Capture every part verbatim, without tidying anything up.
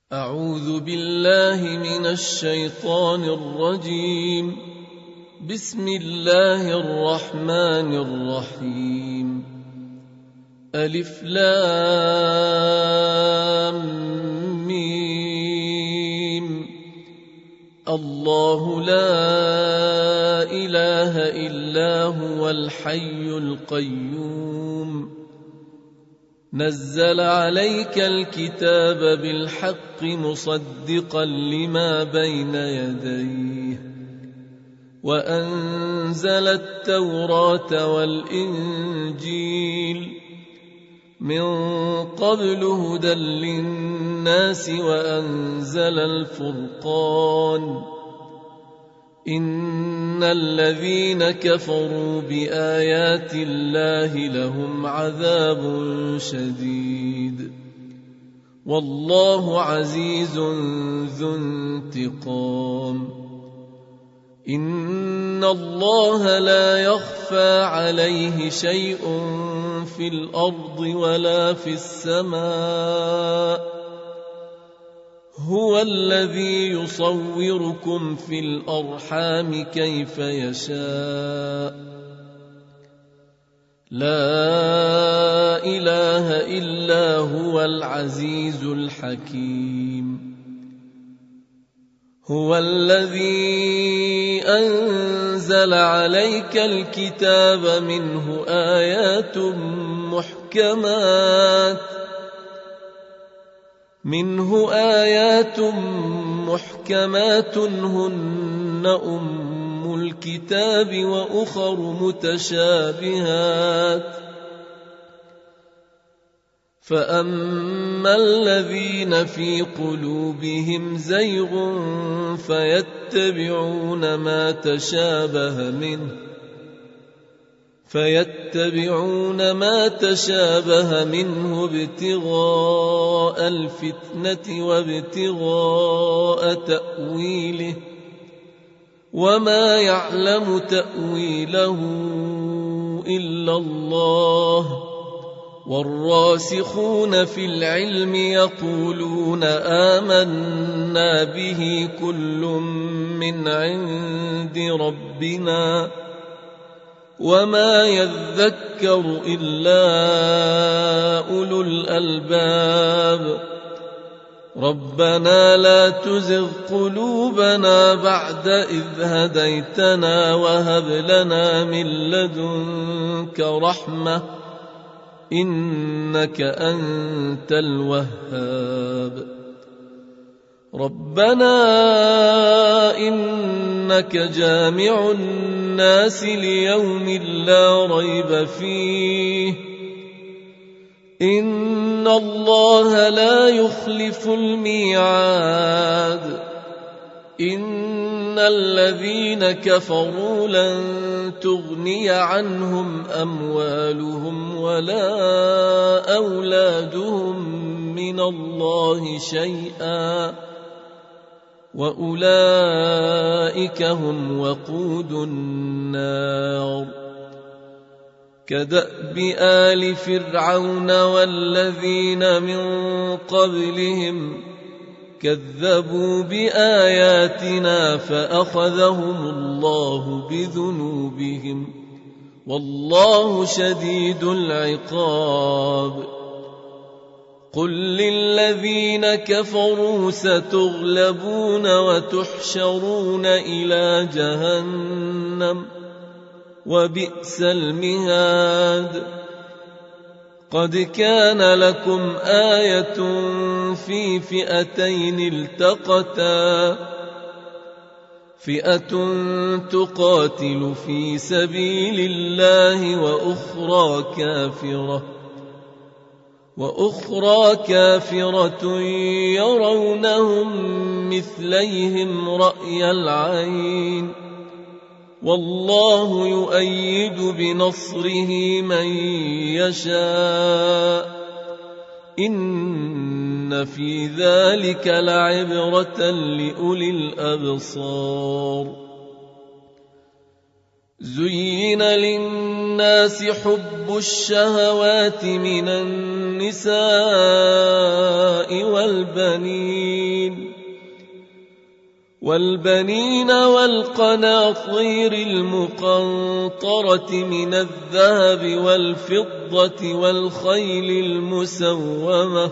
أعوذ بالله من الشيطان الرجيم. بسم الله الرحمن الرحيم. ألف لام ميم. الله لا إله إلا هو الحي القيوم. نزل عليك الكتاب بالحق مصدقا لما بين يديه وأنزل التوراة والإنجيل من قبل هدى للناس وأنزل الفرقان. إن الذين كفروا بآيات الله لهم عذاب شديد والله عزيز ذو انتقام. إن الله لا يخفى عليه شيء في الأرض ولا في السماء. هو الذي يصوركم في الأرحام كيف يشاء. لا إله إلا هو العزيز الحكيم. هو الذي أنزل عليك الكتاب منه آيات محكمات منه آيات محكمات هن أم الكتاب وأخر متشابهات. فأما الذين في قلوبهم زيغ فيتبعون ما تشابه منه فيتبعون ما تشابه منه ابتغاء الفتنة وابتغاء تأويله وما يعلم تأويله إلا الله. والراسخون في العلم يقولون آمنا به كل من عند ربنا وما يذكر إلا أولو الألباب. ربنا لا تزغ قلوبنا بعد إذ هديتنا وهب لنا من لدنك رحمة إنك أنت الوهاب. ربنا إنك جامع الناس ليوم لا ريب فيه إن الله لا يخلف الميعاد. إن الذين كفروا لن تغني عنهم أموالهم ولا أولادهم من الله شيئا وأولئك هم وقود النار. كدأب آل فرعون والذين من قبلهم كذبوا بآياتنا فأخذهم الله بذنوبهم والله شديد العقاب. قل للذين كفروا ستغلبون وتحشرون إلى جهنم وبئس المهاد. قد كان لكم آية في فئتين التقتا فئة تقاتل في سبيل الله وأخرى كافرة وأخرى كافرة يرونهم مثليهم رأي العين والله يؤيد بنصره من يشاء. إن في ذلك لعبرة لأولي الأبصار. زين للناس حب الشهوات من الناس النساء والبنين والبنين والقناطير المقنطرة من الذهب والفضة والخيل المسومة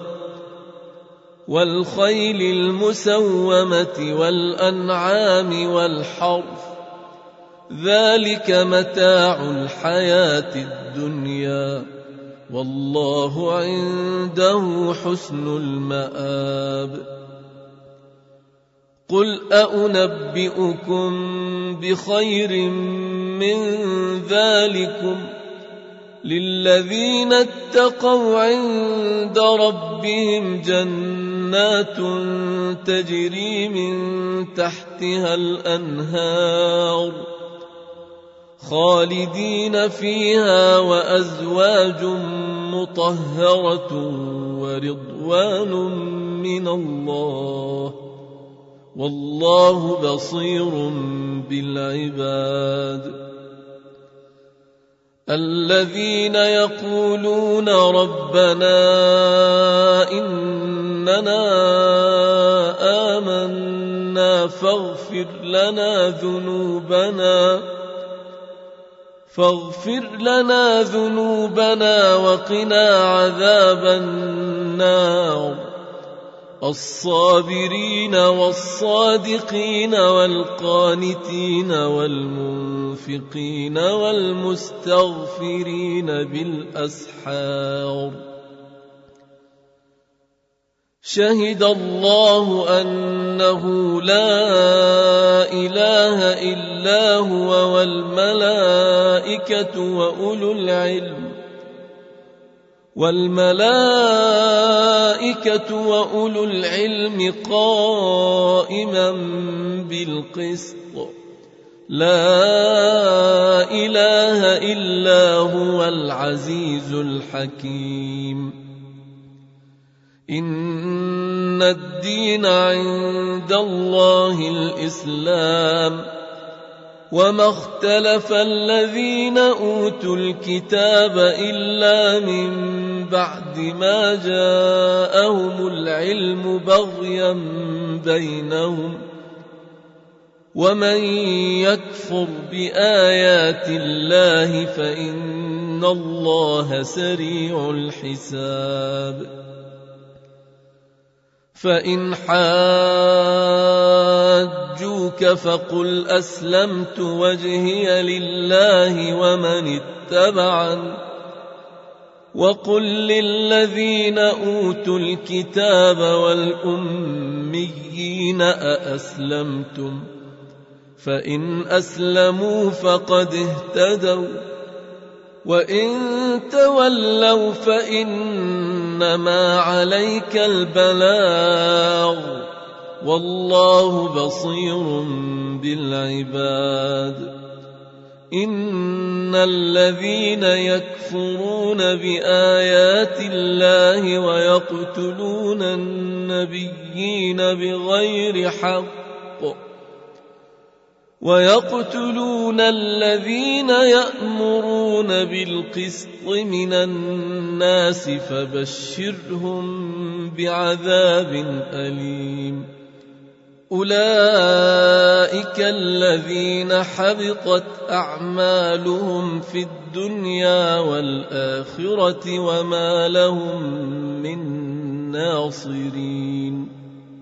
والخيل المسومة والأنعام والحرث ذلك متاع الحياة الدنيا والله عنده حسن المآب. قل أأنبئكم بخير من ذلكم للذين اتقوا عند ربهم جنات تجري من تحتها الأنهار خالدين فيها وأزواج مطهرة ورضوان من الله والله بصير بالعباد. الذين يقولون ربنا إننا آمنا فاغفر لنا ذنوبنا فاغفر لنا ذنوبنا وقنا عذاب النار الصابرين والصادقين والقانتين والمنفقين والمستغفرين بالأسحار شهد الله أنه لا إله إلا هو والملائكة وأولو العلم والملائكة وأولو العلم قائما بالقسط لا إله إلا هو العزيز الحكيم. إن الدين عند الله الإسلام وما اختلف الذين أوتوا الكتاب إلا من بعد ما جاءهم العلم بغيا بينهم ومن يكفر بآيات الله فإن الله سريع الحساب. فإن حاجوك فقل أسلمت وجهي لله ومن اتبعني وقل للذين أوتوا الكتاب والأميين أأسلمتم فإن أسلموا فقد اهتدوا وإن تولوا فإنما عليك البلاغ والله بصير بالعباد. إن الذين يكفرون بآيات الله ويقتلون النبيين بغير حق ويقتلون الذين يأمرون بالقسط من الناس فبشرهم بعذاب أليم. أولئك الذين حبطت أعمالهم في الدنيا والآخرة وما لهم من ناصرين.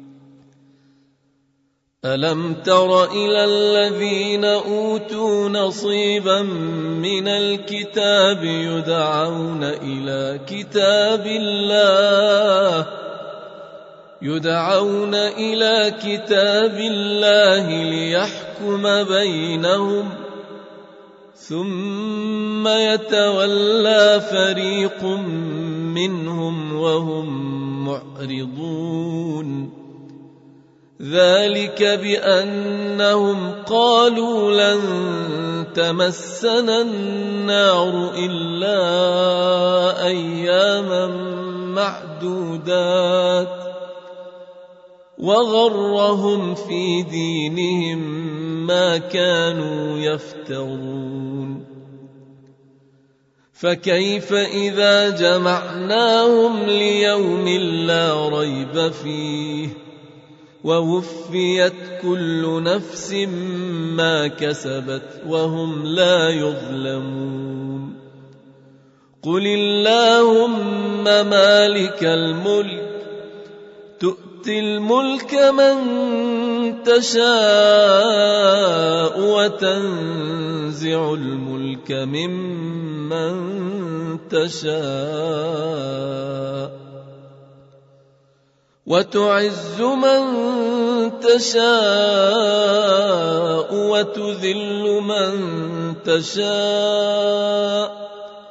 ألم تر إلى الذين أوتوا نصيبا من الكتاب يدعون إلى كتاب الله يدعون إلى كتاب الله ليحكم بينهم ثم يتولى فريق منهم وهم معرضون. ذلك بأنهم قالوا لن تمسنا النار إلا أياما معدودات وغرهم في دينهم ما كانوا يفترون. فكيف إذا جمعناهم ليوم لا ريب فيه ووفيت كل نفس ما كسبت وهم لا يظلمون قل اللهم مالك الملك تؤتي الملك من تشاء وتنزع الملك ممن تشاء وتعز من تشاء وتذل من تشاء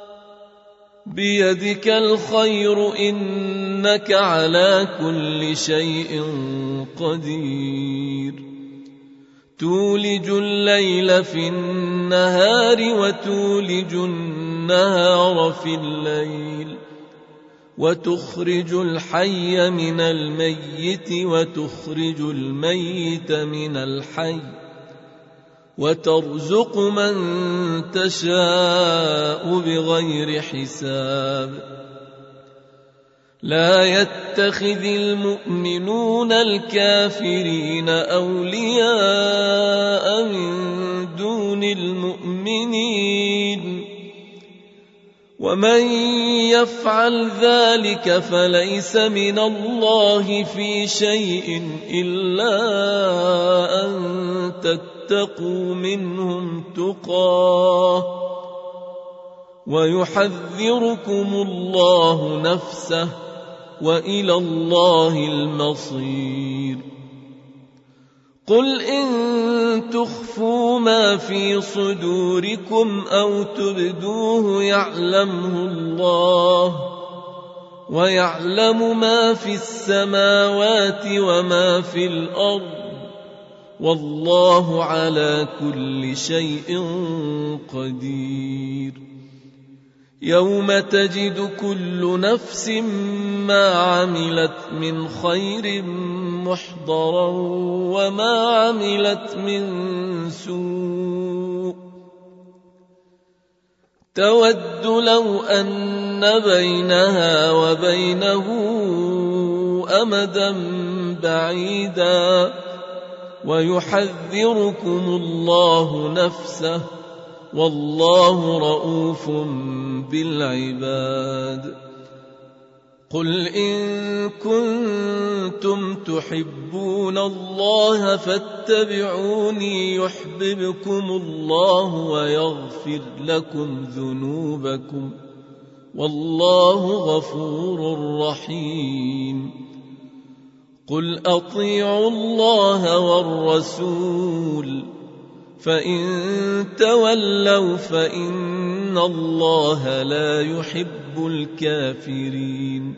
بيدك الخير إنك على كل شيء قدير تولج الليل في النهار وتولج النهار في الليل وتخرج الحي من الميت وتخرج الميت من الحي وترزق من تشاء بغير حساب لا يتخذ المؤمنون الكافرين أولياء من دون المؤمنين ومن يفعل ذلك فليس من الله في شيء إلا أن تتقوا منهم تقاه ويحذركم الله نفسه وإلى الله المصير قل إن تخفوا ما في صدوركم أو تبدوه يعلمه الله ويعلم ما في السماوات وما في الأرض والله على كل شيء قدير يوم تجد كل نفس ما عملت من خير محضرا وما عملت من سوء تود لو أن بينها وبينه أمدا بعيدا ويحذركم الله نفسه والله رؤوف بالعباد قل إن كنتم تحبون الله فاتبعوني يحببكم الله ويغفر لكم ذنوبكم والله غفور رحيم قل أطيعوا الله والرسول فإن تولوا فإن الله لا يحب الكافرين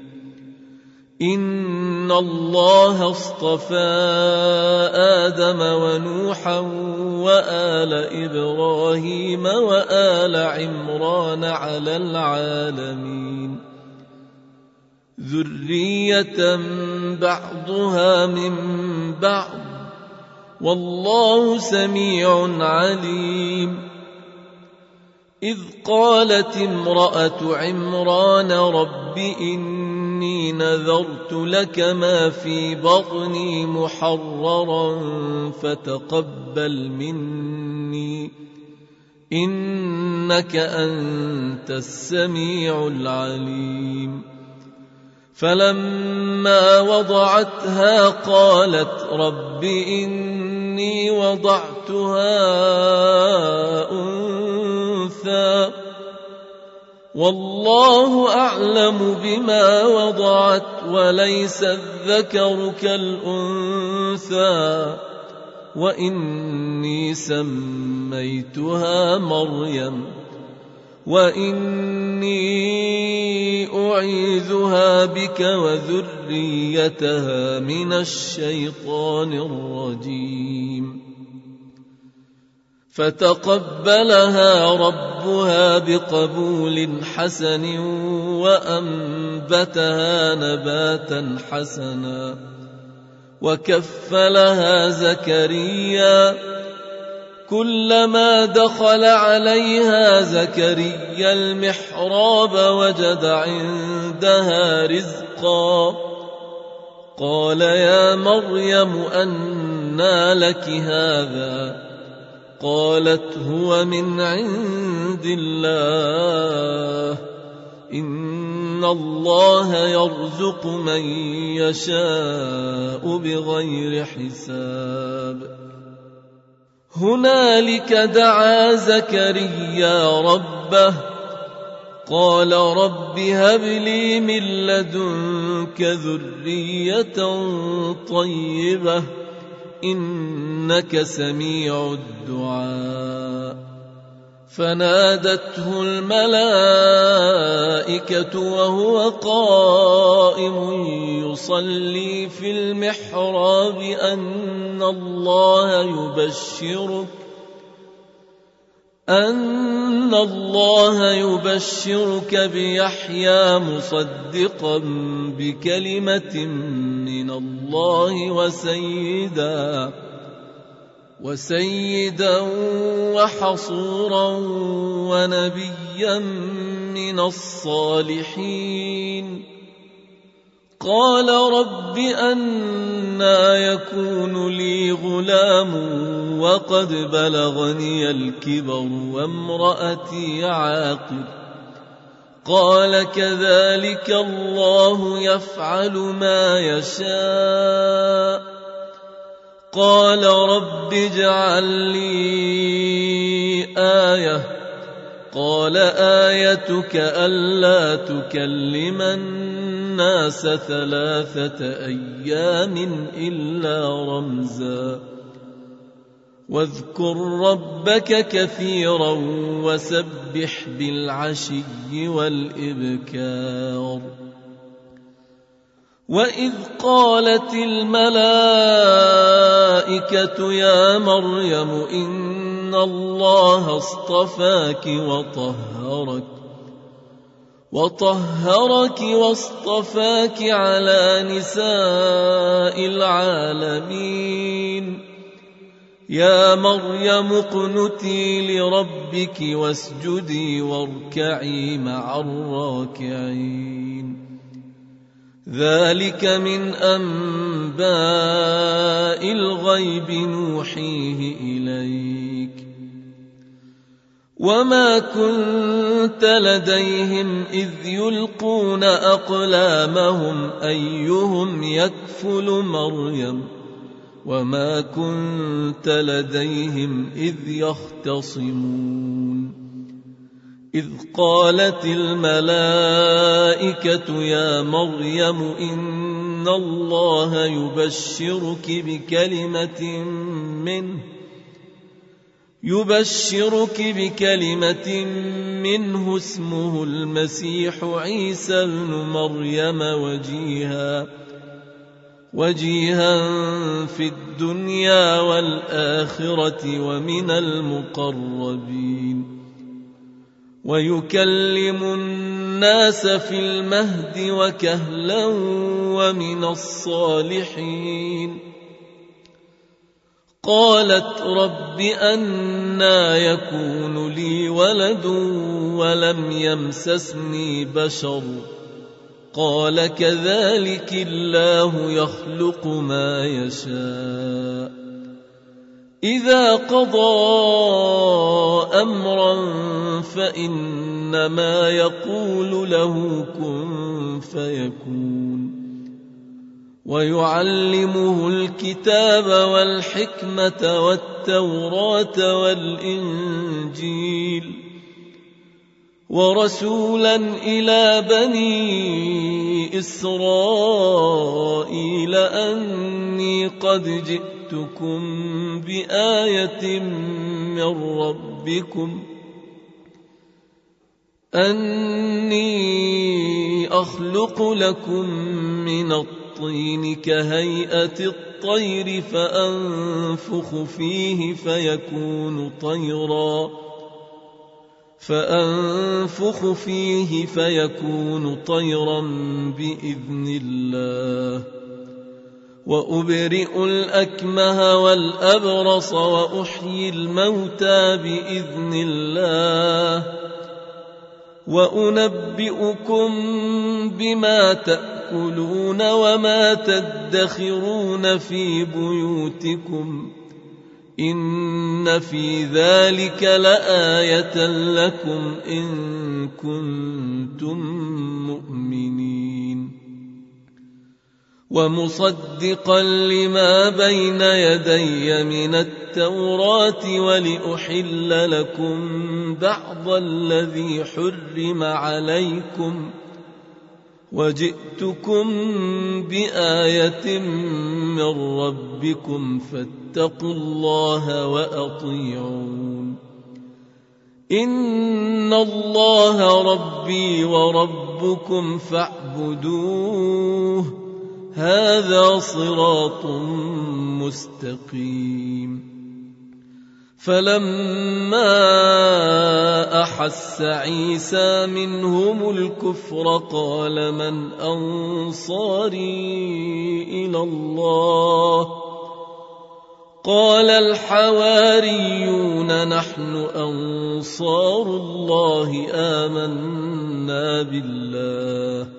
إن الله اصطفى آدم ونوحا وآل إبراهيم وآل عمران على العالمين ذرية بعضها من بعض والله سميع عليم إذ قالت امرأة عمران رب إني نذرت لك ما في بطني محررا فتقبل مني إنك أنت السميع العليم فلما وضعتها قالت رب إني وضعتها أنثى والله أعلم بما وضعت وليس الذكر كالأنثى وإني سميتها مريم وإني أعيذها بك وذريتها من الشيطان الرجيم فتقبلها ربها بقبول حسن وأنبتها نباتا حسنا وكفلها زكريا كلما دخل عليها زكريا المحراب وجد عندها رزقا قال يا مريم أنى لك هذا قالت هو من عند الله إن الله يرزق من يشاء بغير حساب. هنالك دعا زكريا ربه قال رب هب لي من لدنك ذرية طيبة إنك سميع الدعاء. فنادته الملائكة وهو قائم يصلي في المحراب أن الله يبشرك أن الله يبشرك بيحيى مصدقا بكلمة من الله وسيدا وسيدا وحصورا ونبيا من الصالحين. قال رب أنى يكون لي غلام وقد بلغني الكبر وامرأتي عاقر قال كذلك الله يفعل ما يشاء. قال رب اجعل لي آية قال آيتك ألا تكلم الناس ثلاثة أيام إلا رمزا واذكر ربك كثيرا وسبح بالعشي والإبكار. وإذ قالت الملائكة يا مريم إن الله اصطفاك وطهرك وطهرك واصطفاك على نساء العالمين يا مريم اقنتي لربك واسجدي واركعي مع الراكعين. ذلك من أنباء الغيب نوحيه إليك وما كنت لديهم إذ يلقون أقلامهم أيهم يكفل مريم وما كنت لديهم إذ يختصمون. إذ قالت الملائكة يا مريم إن الله يبشرك بكلمة منه يبشرك بكلمة منه اسمه المسيح عيسى ابن مريم وجيها وجيها في الدنيا والآخرة ومن المقربين ويكلم الناس في المهد وكهلا ومن الصالحين. قالت رب أنى يكون لي ولد ولم يمسسني بشر قال كذلك الله يخلق ما يشاء إذا قضى أمرا فإنما يقول له كن فيكون. ويعلمه الكتاب والحكمة والتوراة والإنجيل ورسولا إلى بني إسرائيل أني قد جئتكم بآية من ربكم أني أخلق لكم من الطين كهيئة الطير فأنفخ فيه فيكون طيرا فأنفخ فيه فيكون طيرا بإذن الله وأبرئ الأكمه والأبرص وأحيي الموتى بإذن الله وأنبئكم بما تأكلون وما تدخرون في بيوتكم إن في ذلك لآية لكم إن كنتم مؤمنين ومصدقا لما بين يدي من التوراة ولأحل لكم بعض الذي حرم عليكم وجئتكم بآية من ربكم فاتقوا الله وأطيعون إن الله ربي وربكم فاعبدوه هذا صراط مستقيم فلما أحس عيسى منهم الكفر قال من أنصاري إلى الله قال الحواريون نحن أنصار الله آمنا بالله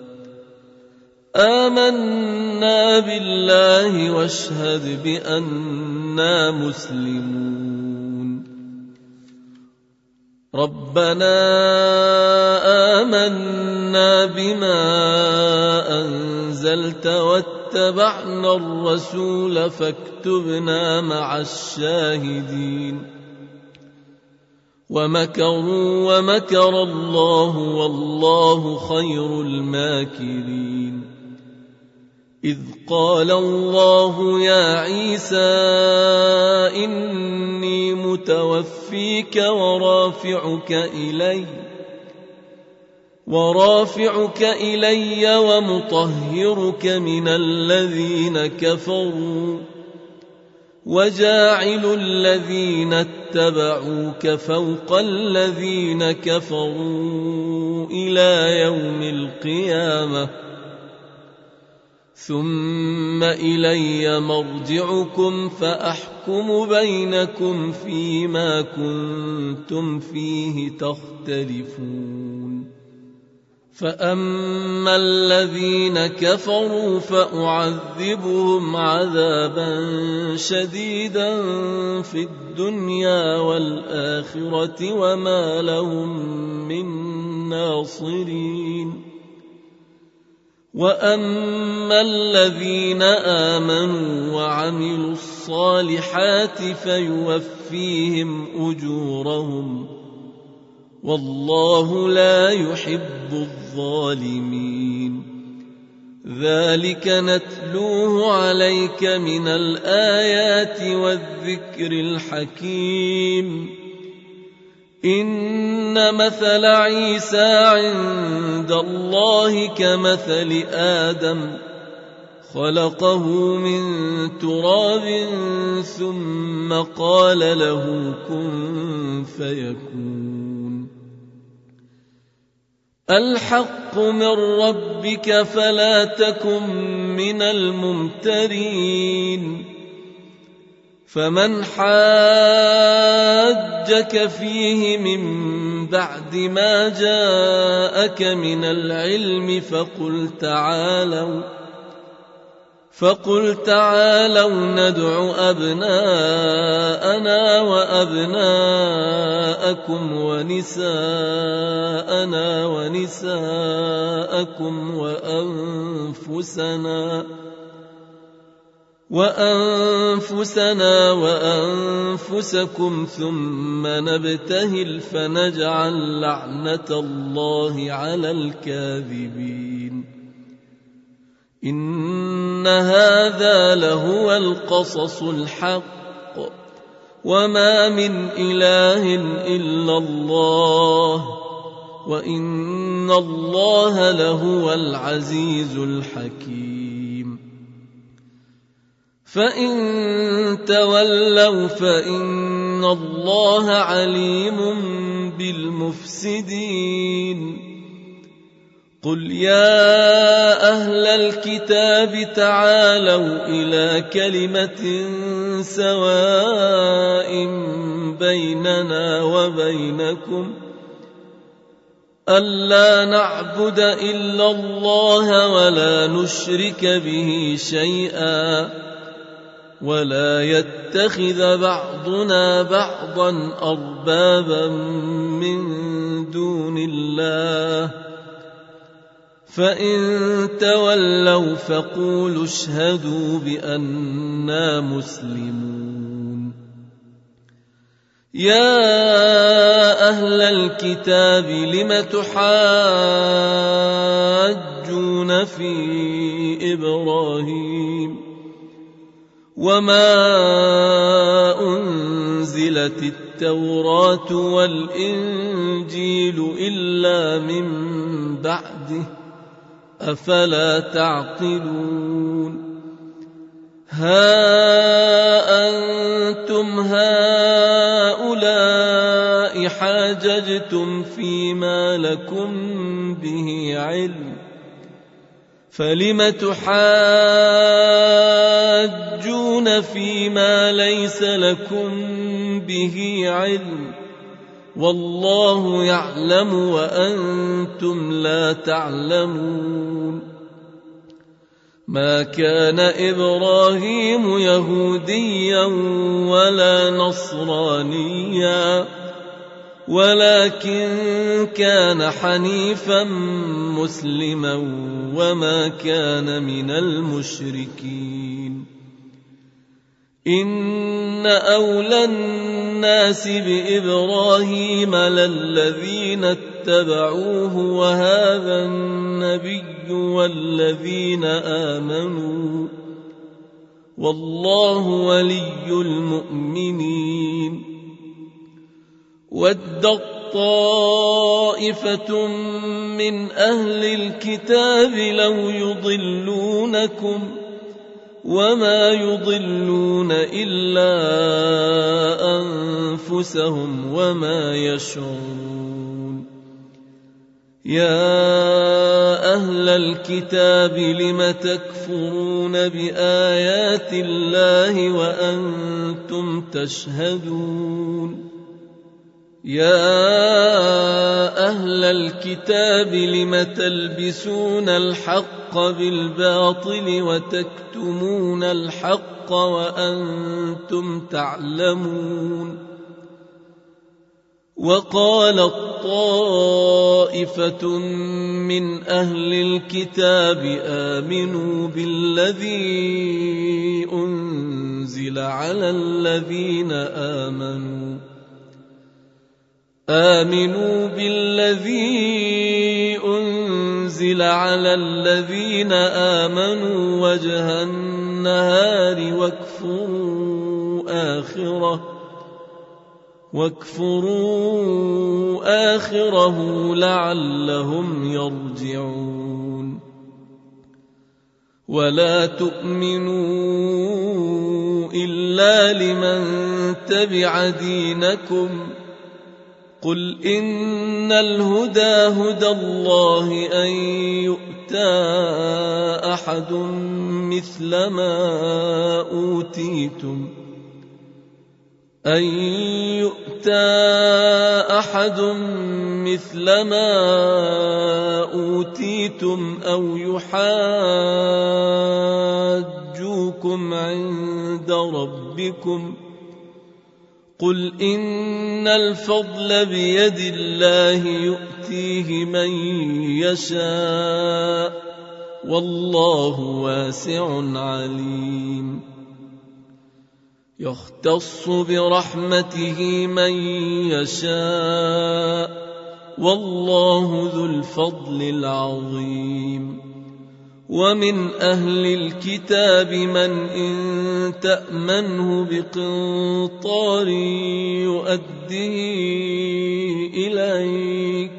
آمنا بالله واشهد بأننا مسلمون ربنا آمنا بما أنزلت واتبعنا الرسول فاكتبنا مع الشاهدين ومكروا ومكر الله والله خير الماكرين إذ قال الله يا عيسى إني متوفيك ورافعك إلي ورافعك إلي ومطهرك من الذين كفروا وجاعل الذين اتبعوك فوق الذين كفروا إلى يوم القيامة ثم إلي مرجعكم فأحكم بينكم فيما كنتم فيه تختلفون فأما الذين كفروا فأعذبهم عذابا شديدا في الدنيا والآخرة وما لهم من ناصرين وأما الذين آمنوا وعملوا الصالحات فيوفيهم أجورهم والله لا يحب الظالمين ذلك نتلوه عليك من الآيات والذكر الحكيم إن مثل عيسى عند الله كمثل آدم خلقه من تراب ثم قال له كن فيكون الحق من ربك فلا تكن من الممترين فمن حاجك فيه من بعد ما جاءك من العلم فقل تعالوا فقل تعالوا ندع أبناءنا وأبناءكم ونساءنا ونساءكم وأنفسنا وأنفسنا وأنفسكم ثم نبتهل فنجعل لعنة الله على الكاذبين إن هذا لهو القصص الحق وما من إله إلا الله وإن الله لهو العزيز الحكيم فإن تولوا فإن الله عليم بالمفسدين قل يا أهل الكتاب تعالوا إلى كلمة سواء بيننا وبينكم ألا نعبد إلا الله ولا نشرك به شيئا ولا يتخذ بعضنا بعضا أربابا من دون الله فإن تولوا فقولوا اشهدوا بأننا مسلمون. يا أهل الكتاب لم تحاجون في إبراهيم وما أنزلت التوراة والإنجيل إلا من بعده أفلا تعقلون. ها أنتم هؤلاء حاججتم فيما لكم به علم فلم تحاجون فيما ليس لكم به علم والله يعلم وأنتم لا تعلمون. ما كان إبراهيم يهوديا ولا نصرانيا ولكن كان حنيفا مسلما وما كان من المشركين. إن أولى الناس بإبراهيم للذين اتبعوه وهذا النبي والذين آمنوا والله ولي المؤمنين. ودت طائفة من أهل الكتاب لو يضلونكم وما يضلون إلا أنفسهم وما يشعرون. يا أهل الكتاب لم تكفرون بآيات الله وأنتم تشهدون. يا أهل الكتاب لم تلبسون الحق بالباطل وتكتمون الحق وأنتم تعلمون. وقالت طائفة من أهل الكتاب آمنوا بالذي أنزل على الذين آمنوا آمنوا بالذي أنزل على الذين آمنوا وجه النهار واكفروا آخره واكفروا آخره لعلهم يرجعون. ولا تؤمنوا إلا لمن تبع دينكم قل إن الهدى هدى الله أن يؤتى أحد مثل ما أوتيتم أن يؤتى أحد مثل ما أوتيتم أو يحاجوكم عند ربكم قل إن الفضل بيد الله يؤتيه من يشاء والله واسع عليم. يختص برحمته من يشاء والله ذو الفضل العظيم. ومن أهل الكتاب من إن تأمنه بقنطار يؤديه إليك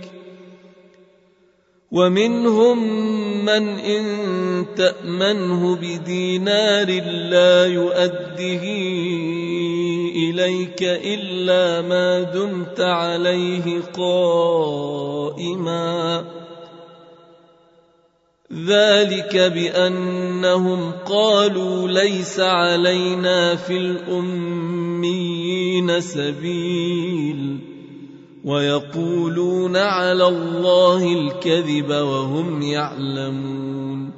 ومنهم من إن تأمنه بدينار لا يؤديه إليك إلا ما دمت عليه قائما ذلك بأنهم قالوا ليس علينا في الأميين سبيل ويقولون على الله الكذب وهم يعلمون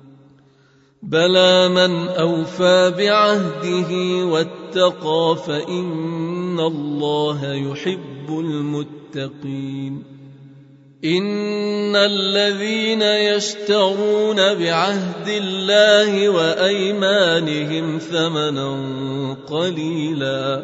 بلى من أوفى بعهده واتقى فإن الله يحب المتقين إن الذين يشترون بعهد الله وأيمانهم ثمنا قليلا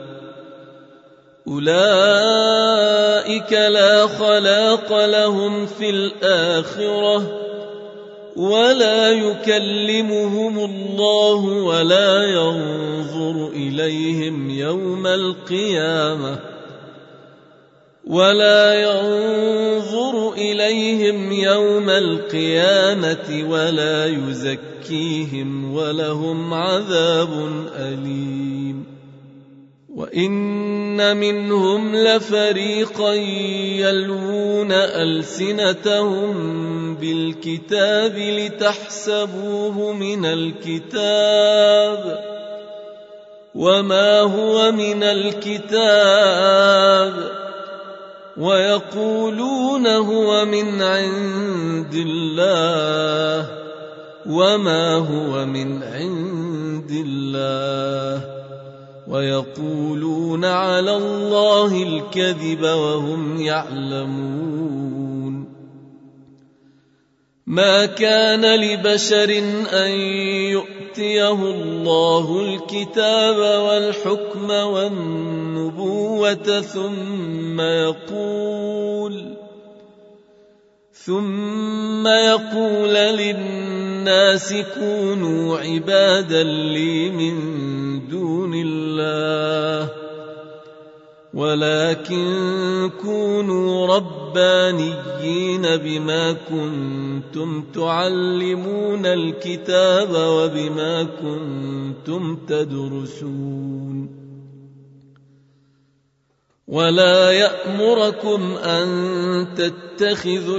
أولئك لا خلاق لهم في الآخرة ولا يكلمهم الله ولا ينظر إليهم يوم القيامة ولا ينظر إليهم يوم القيامة ولا يزكيهم ولهم عذاب أليم وإن منهم لفريقا يلوون ألسنتهم بالكتاب لتحسبوه من الكتاب وما هو من الكتاب ويقولون هو من عند الله وما هو من عند الله ويقولون على الله الكذب وهم يعلمون ما كان لبشر أن يؤتيه الله الكتاب والحكم والنبوة ثم يقول ثم يقول للناس كونوا عبادا لي من دون الله ولكن كونوا ربانيين بما كنتم تعلمون الكتاب وبما كنتم تدرسون ولا يأمركم أن تتخذوا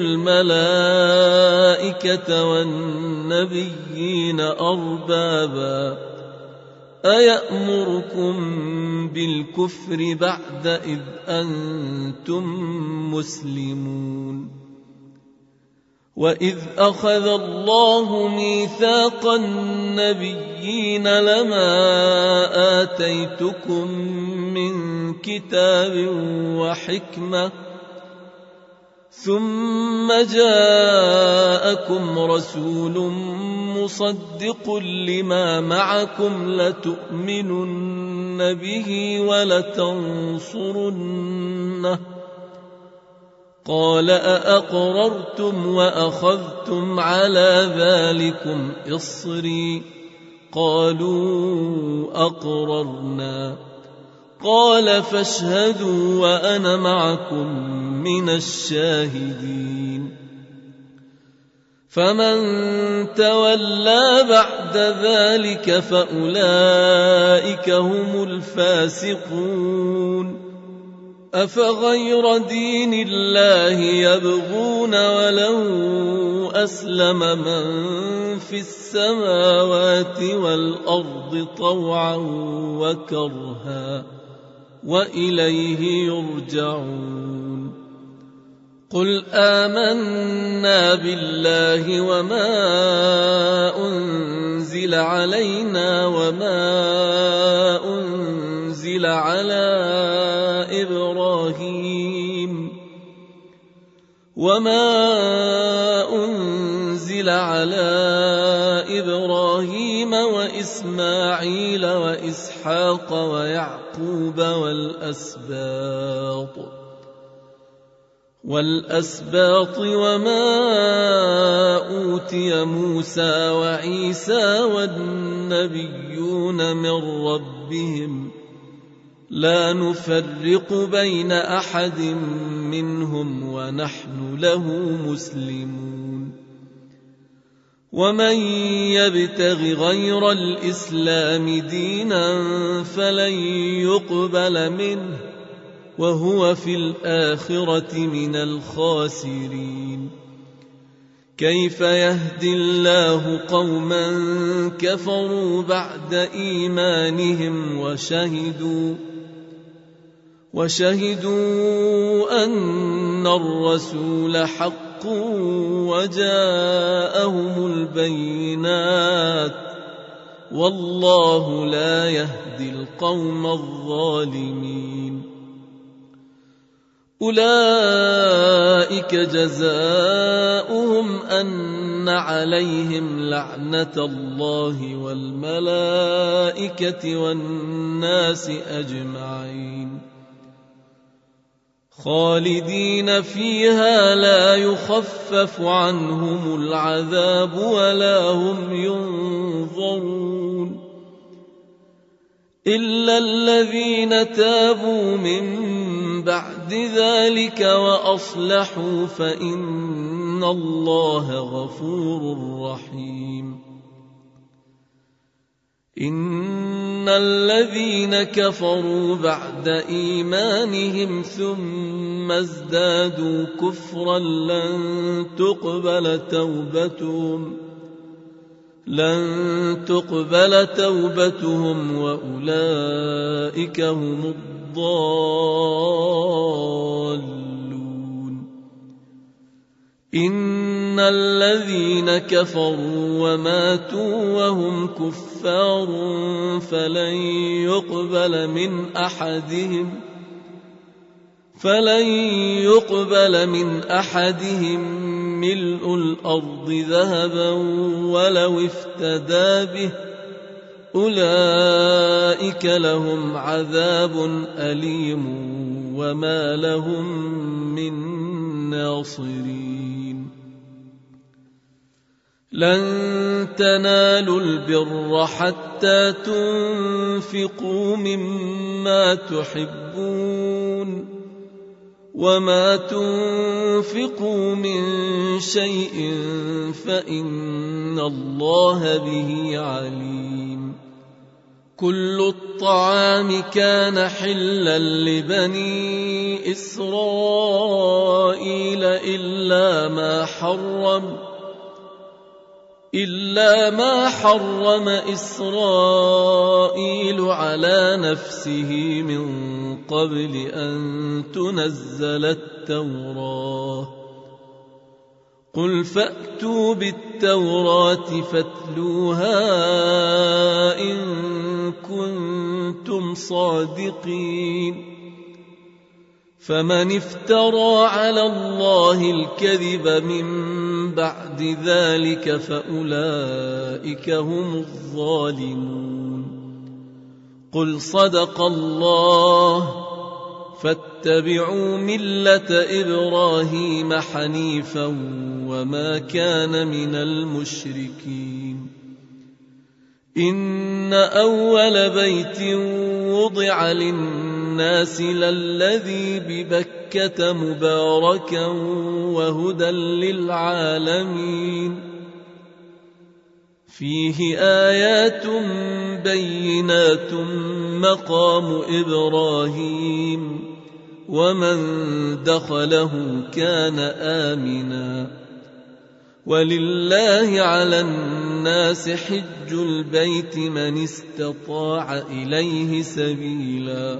الملائكة والنبيين أربابا أيأمركم بالكفر بعد إذ أنتم مسلمون وإذ أخذ الله ميثاق النبيين لما آتيتكم من كتاب وحكمة ثم جاءكم رسول مصدق لما معكم لتؤمنن به ولتنصرنه قال أأقررتم وأخذتم على ذلكم إصري قالوا أقررنا قال فاشهدوا وأنا معكم من الشاهدين فمن تولى بعد ذلك فأولئك هم الفاسقون أفغير دين الله يبغون وله أسلم من في السماوات والأرض طوعا وكرها وإليه يرجعون قل آمنا بالله وما أنزل علينا وما أنزل على إبراهيم وما أنزل على إبراهيم وإسماعيل وإسحاق ويعقوب والأسباط والأسباط وما أوتي موسى وعيسى والنبيون من ربهم لا نفرق بين أحد منهم ونحن له مسلمون ومن يبتغ غير الإسلام دينا فلن يقبل منه وهو في الآخرة من الخاسرين كيف يهدي الله قوما كفروا بعد إيمانهم وشهدوا وشهدوا أن الرسول حق وجاءهم البينات والله لا يهدي القوم الظالمين. أولئك جزاؤهم أن عليهم لعنة الله والملائكة والناس أجمعين خالدين فيها لا يخفف عنهم العذاب ولا هم ينظرون إلا الذين تابوا من بعد ذلك وأصلحوا فإن الله غفور رحيم. إن الذين كفروا بعد إيمانهم ثم ازدادوا كفرا لن تقبل توبتهم لن تقبل توبتهم وأولئك هم الضالون. إن الذين كفروا وماتوا وهم كفار فلن يقبل من أحدهم فلن يقبل من أحدهم ملء الأرض ذهبا ولو افتدى به أولئك لهم عذاب أليم وما لهم من ناصرين. لن تنالوا البر حتى تنفقوا مما تحبون وما تنفقوا من شيء فإن الله به عليم. كل الطعام كان حلا لبني إسرائيل إلا ما حرم إلا ما حرم إسرائيل على نفسه من قبل أن تنزل التوراة. قل فأتوا بالتوراة فاتلوها إن كنتم صادقين. فمن افترى على الله الكذب من بعد ذلك فأولئك هم الظالمون. قل صدق الله فاتبعوا ملة إبراهيم حنيفا وما كان من المشركين. إن أول بيت وضع للناس للذي ببكة مباركا وهدى للعالمين فيه آيات بينات مقام إبراهيم ومن دخله كان آمنا ولله على الناس حج البيت من استطاع إليه سبيلا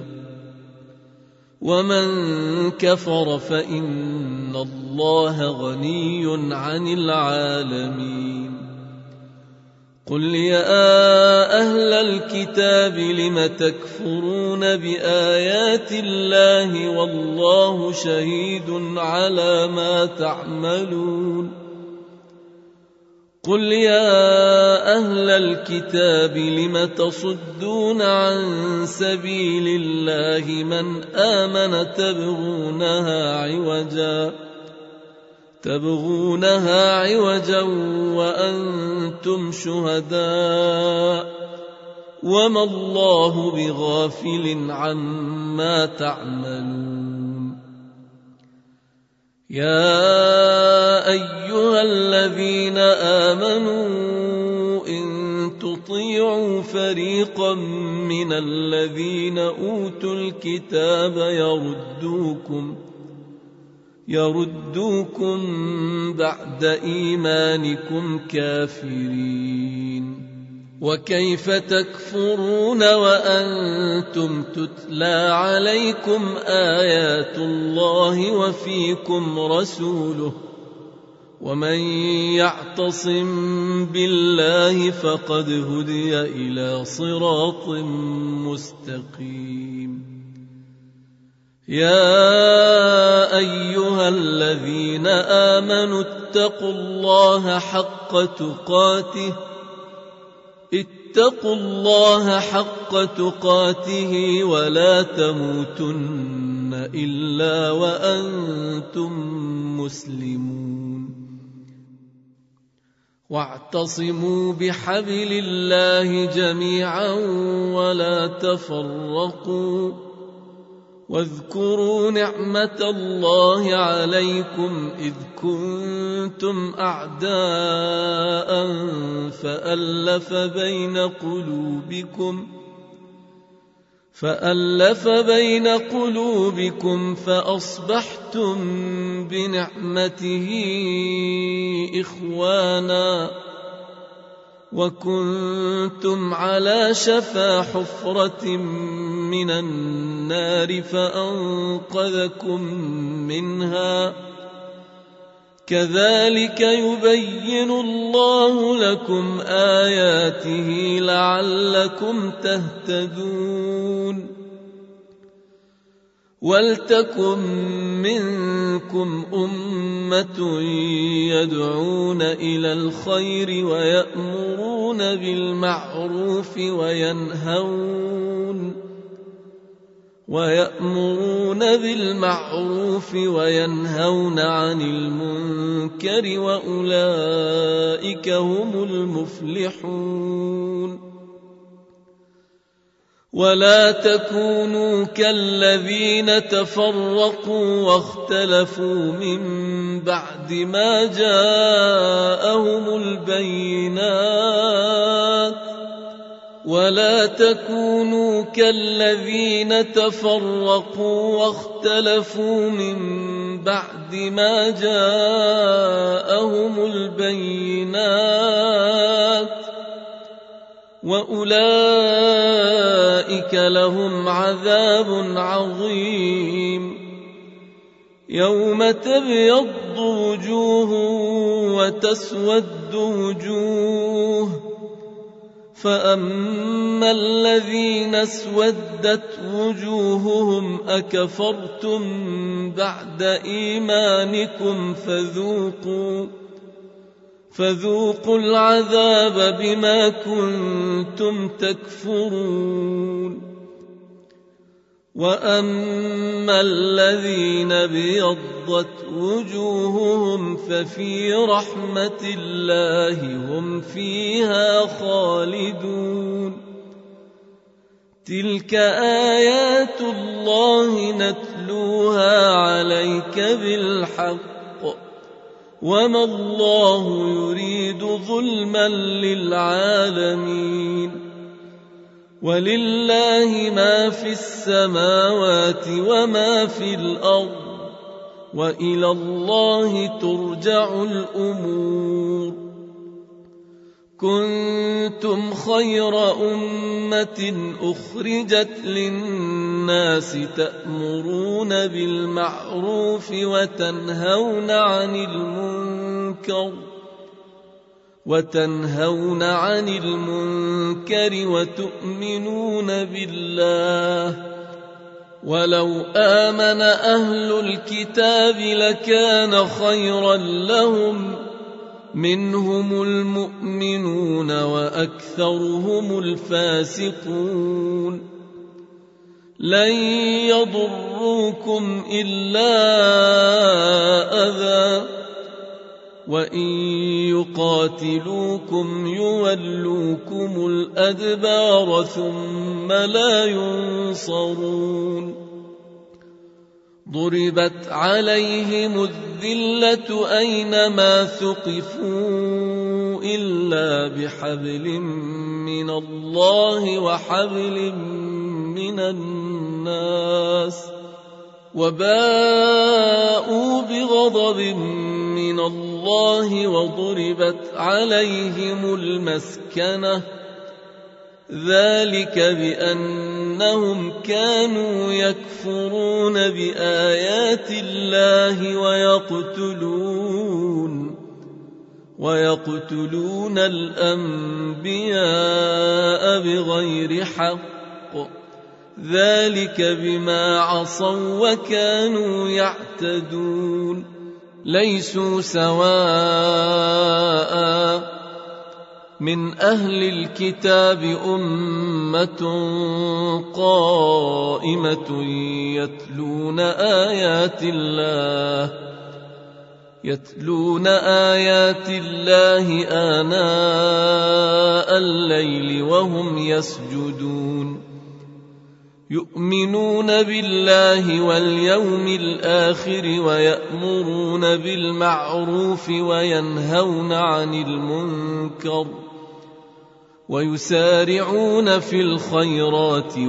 ومن كفر فإن الله غني عن العالمين. قل يا أهل الكتاب لم تكفرون بآيات الله والله شهيد على ما تعملون. قل يا أهل الكتاب لم تصدون عن سبيل الله من آمن تبغونها عوجا تبغونها عوجا وأنتم شهداء وما الله بغافل عما تعملون. يا أيها الذين آمنوا إن تطيعوا فريقا من الذين أوتوا الكتاب يردوكم يردوكم بعد إيمانكم كافرين. وكيف تكفرون وأنتم تتلى عليكم آيات الله وفيكم رسوله ومن يعتصم بالله فقد هدي إلى صراط مستقيم. يا أيها الذين آمنوا اتقوا الله حق تقاته اتقوا الله حق تقاته ولا تموتن إلا وأنتم مسلمون. واعتصموا بحبل الله جميعا ولا تفرقوا واذكروا نعمة الله عليكم إذ كنتم أعداء فألف بين قلوبكم فألف بين قلوبكم فأصبحتم بنعمته إخوانا وكنتم على شفا حفرة من النار فأنقذكم منها. كذلك يبين الله لكم آياته لعلكم تهتدون. ولتكن منكم أمة يدعون إلى الخير ويأمرون بالمعروف وينهون ويأمرون بالمعروف وينهون عن المنكر وأولئك هم المفلحون. ولا تكونوا كالذين تفرقوا واختلفوا من بعد ما جاءهم البينات ولا تكونوا كالذين تفرقوا واختلفوا من بعد ما جاءهم البينات وأولئك لهم عذاب عظيم. يوم تبيض وجوه وتسود وجوه فأما الذين اسودت وجوههم أكفرتم بعد إيمانكم فذوقوا فذوقوا العذاب بما كنتم تكفرون. وأما الذين ابيضت وجوههم ففي رحمة الله هم فيها خالدون. تلك آيات الله نتلوها عليك بالحق وما الله يريد ظلما للعالمين. ولله ما في السماوات وما في الأرض وإلى الله ترجع الأمور. كنتم خير أمة أخرجت للناس تأمرون بالمعروف وتنهون عن المنكر وتنهون عن المنكر وتؤمنون بالله. ولو آمن أهل الكتاب لكان خيرا لهم منهم المؤمنون وأكثرهم الفاسقون. لن يضروكم إلا أذى وإن يقاتلوكم يولوكم الأدبار ثم لا ينصرون. ضربت عليهم الذلة أينما ثقفوا إلا بحبل من الله وحبل من الناس وباءوا بغضب من الله وضربت عليهم المسكنة ذلك بأنهم كانوا يكفرون بآيات الله ويقتلون ويقتلون الأنبياء بغير حق ذلك بما عصوا وكانوا يعتدون ليسوا سواء من أهل الكتاب أمة قائمة يتلون آيات الله يتلون آيات الله آناء الليل وهم يسجدون يؤمنون بالله واليوم الآخر ويأمرون بالمعروف وينهون عن المنكر ويسارعون في الخيرات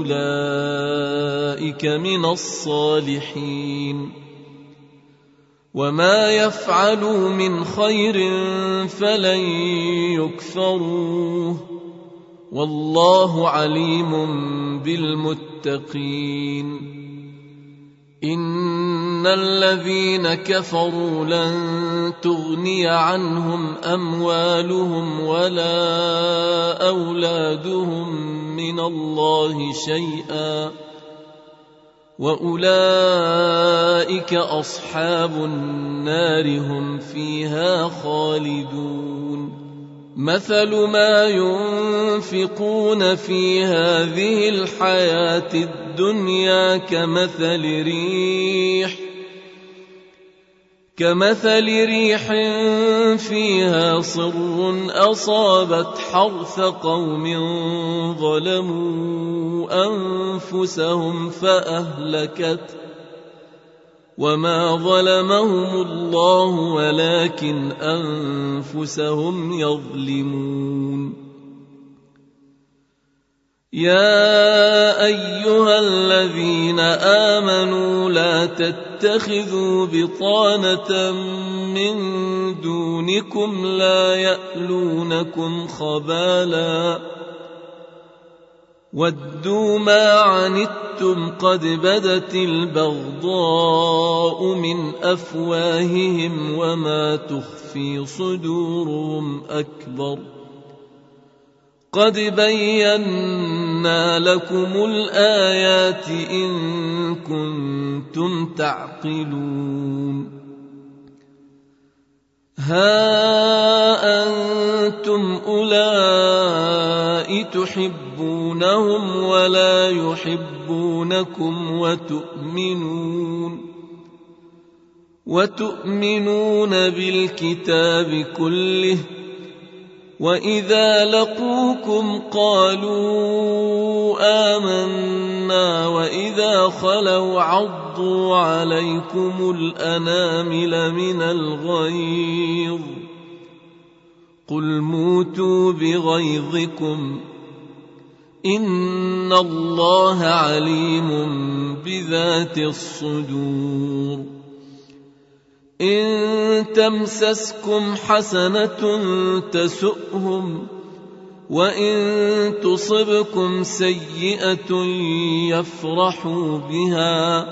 وأولئك من الصالحين وما يفعلوا من خير فلن يكفروه والله عليم بالمتقين إن الذين كفروا لن تغني عنهم أموالهم ولا أولادهم من الله شيئا وأولئك أصحاب النار هم فيها خالدون مثل ما ينفقون في هذه الحياة الدنيا كمثل ريح كمثل ريح فيها صر أصابت حرث قوم ظلموا أنفسهم فأهلكت وما ظلمهم الله ولكن أنفسهم يظلمون يا أيها الذين آمنوا لا تتخذوا بطانة من دونكم لا يألونكم خبالا ودوا ما عنتم قد بدت البغضاء من أفواههم وما تخفي صدورهم أكبر قد بينا لكم الآيات إن كنتم تعقلون ها أنتم أولئك تحبونهم ولا يحبونكم وتؤمنون وتؤمنون بالكتاب كله وإذا لقوكم قالوا آمنا وإذا خلوا عضوا عليكم الأنامل من الغيظ قل موتوا بغيظكم إن الله عليم بذات الصدور إن تمسسكم حسنة تسؤهم وإن تصبكم سيئة يفرحوا بها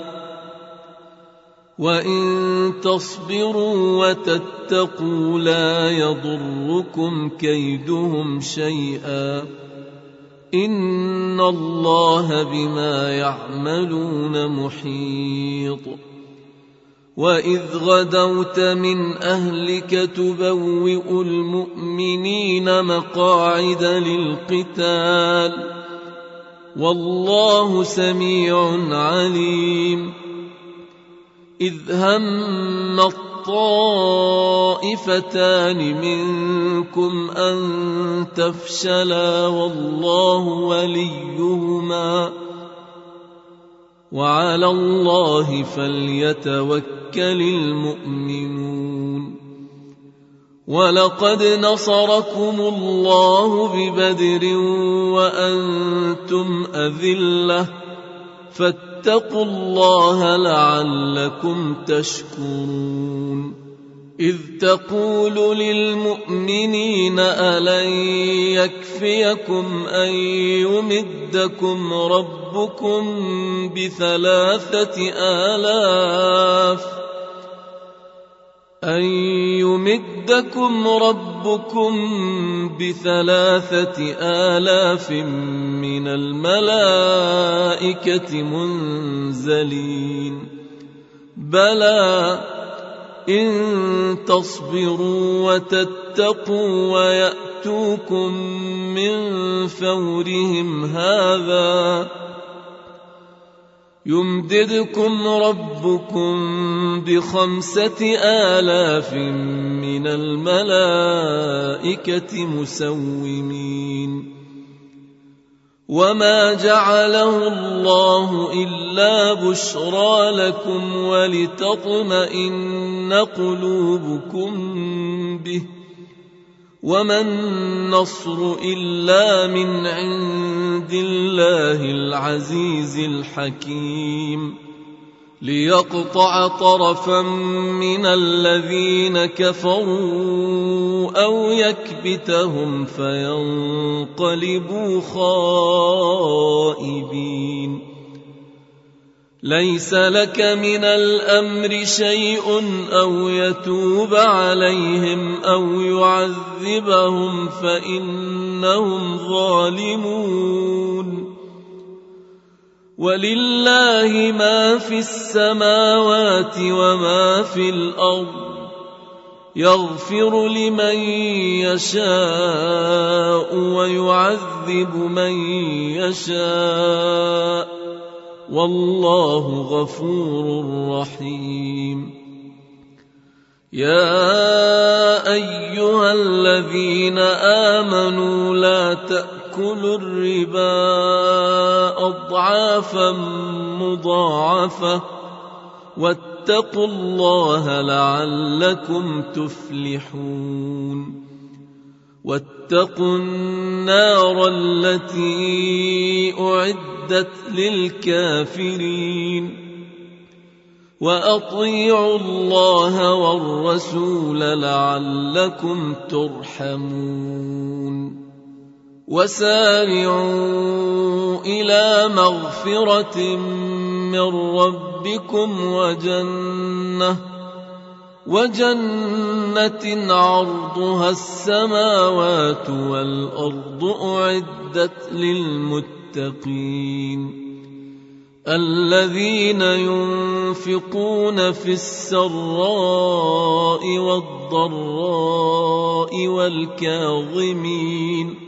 وإن تصبروا وتتقوا لا يضركم كيدهم شيئا إن الله بما يعملون محيط وإذ غدوت من أهلك تبوئ المؤمنين مقاعد للقتال والله سميع عليم إذ هم الطائفتان منكم أن تفشلا والله وليهما وعلى الله فليتوكل المؤمنون ولقد نصركم الله ببدر وأنتم أذلة فاتقوا الله لعلكم تشكرون إذ تقول للمؤمنين ألن يكفيكم أن يمدكم ربكم بثلاثة آلاف أن يمدكم ربكم بثلاثة آلاف من الملائكة منزلين بلى إن تصبروا وتتقوا ويأتوكم من فورهم هذا يمددكم ربكم بخمسة آلاف من الملائكة مسومين وما جعله الله إلا بشرى لكم ولتطمئن قلوبكم به وما النصر إلا من عند الله العزيز الحكيم ليقطع طرفا من الذين كفروا أو يكبتهم فينقلبوا خائبين ليس لك من الأمر شيء أو يتوب عليهم أو يعذبهم فإنهم ظالمون ولله ما في السماوات وما في الأرض يغفر لمن يشاء ويعذب من يشاء والله غفور رحيم يا أيها الذين آمنوا لا تأكلوا الربا أضعافا مضاعفة واتقوا الله لعلكم تفلحون واتقوا النار التي أعدت للكافرين وأطيعوا الله والرسول لعلكم ترحمون وسارعوا إلى مغفرة من ربكم وجنة وجنة عرضها السماوات والأرض أعدت للمتقين الذين ينفقون في السراء والضراء والكاظمين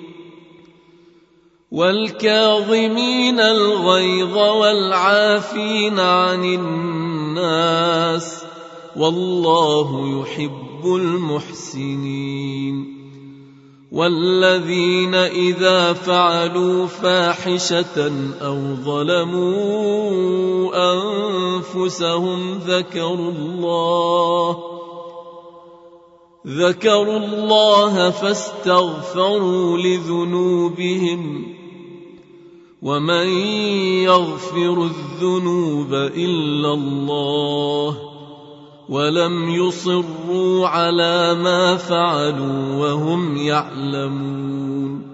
والكاظمين الغيظ والعافين عن الناس والله يحب المحسنين والذين إذا فعلوا فاحشة أو ظلموا أنفسهم ذكروا الله ذكروا الله فاستغفروا لذنوبهم ومن يغفر الذنوب إلا الله ولم يصروا على ما فعلوا وهم يعلمون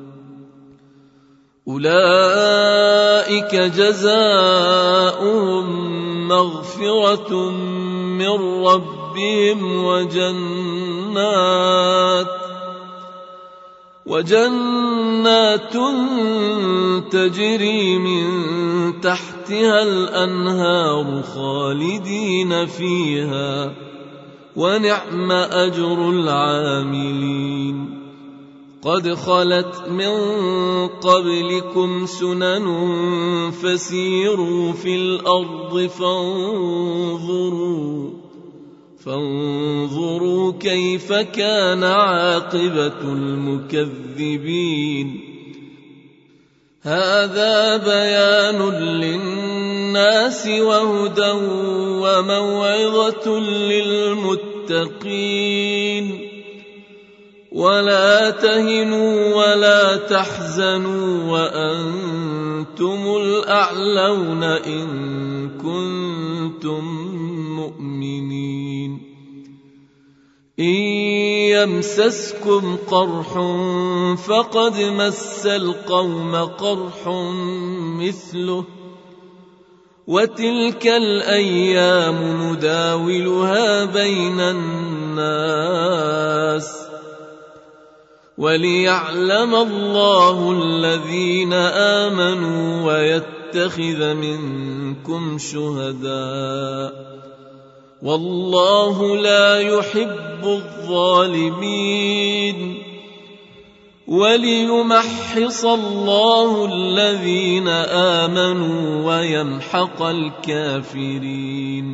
أولئك جزاؤهم مغفرة من ربهم وجنات وجنات تجري من تحتها الأنهار خالدين فيها ونعم أجر العاملين قد خلت من قبلكم سنن فسيروا في الأرض فانظروا فانظروا كيف كان عاقبة المكذبين هذا بيان للناس وهدى وموعظة للمتقين ولا تهنوا ولا تحزنوا وأنتم وأنتم الأعلون إن كنتم مؤمنين إن يمسسكم قرح فقد مس القوم قرح مثله وتلك الأيام نداولها بين الناس وليعلم الله الذين آمنوا ويتخذ منكم شهداء والله لا يحب الظالمين وليمحص الله الذين آمنوا ويمحق الكافرين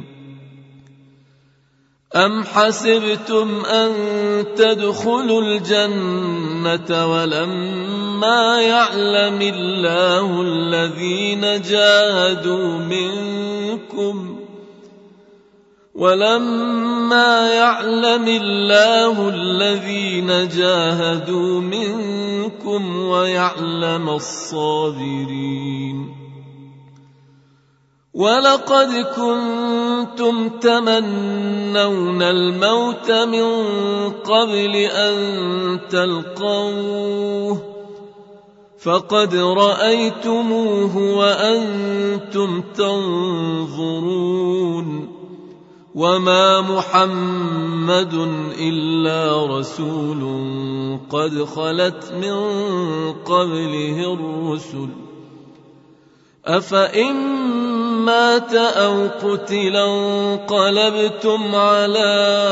أم حسبتم أن تدخلوا الجنة ولما يعلم الله الذين جاهدوا منكم ولما يعلم الله الذين جاهدوا منكم ويعلم الصابرين ولقد كنتم تمنون الموت من قبل أن تلقوه فقد رأيتموه وأنتم تنظرون وما محمد إلا رسول قد خلت من قبله الرسل أفإن مات أو قتلا انقلبتم على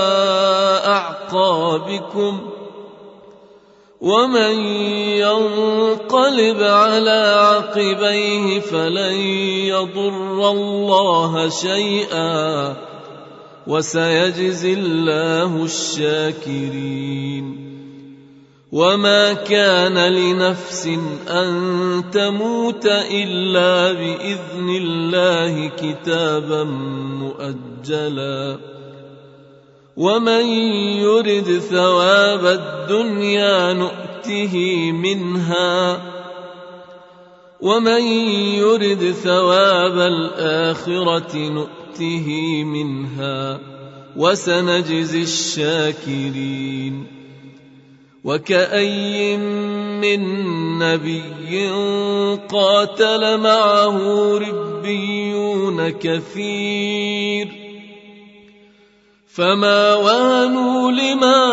أعقابكم ومن ينقلب على عقبيه فلن يضر الله شيئا وسيجزي الله الشاكرين وما كان لنفس أن تموت إلا بإذن الله كتابا مؤجلا ومن يرد ثواب الدنيا نؤته منها ومن يرد ثواب الآخرة نؤته منها وسنجزي الشاكرين وكأي من نبي قاتل معه ربيون كثير فما وهنوا لما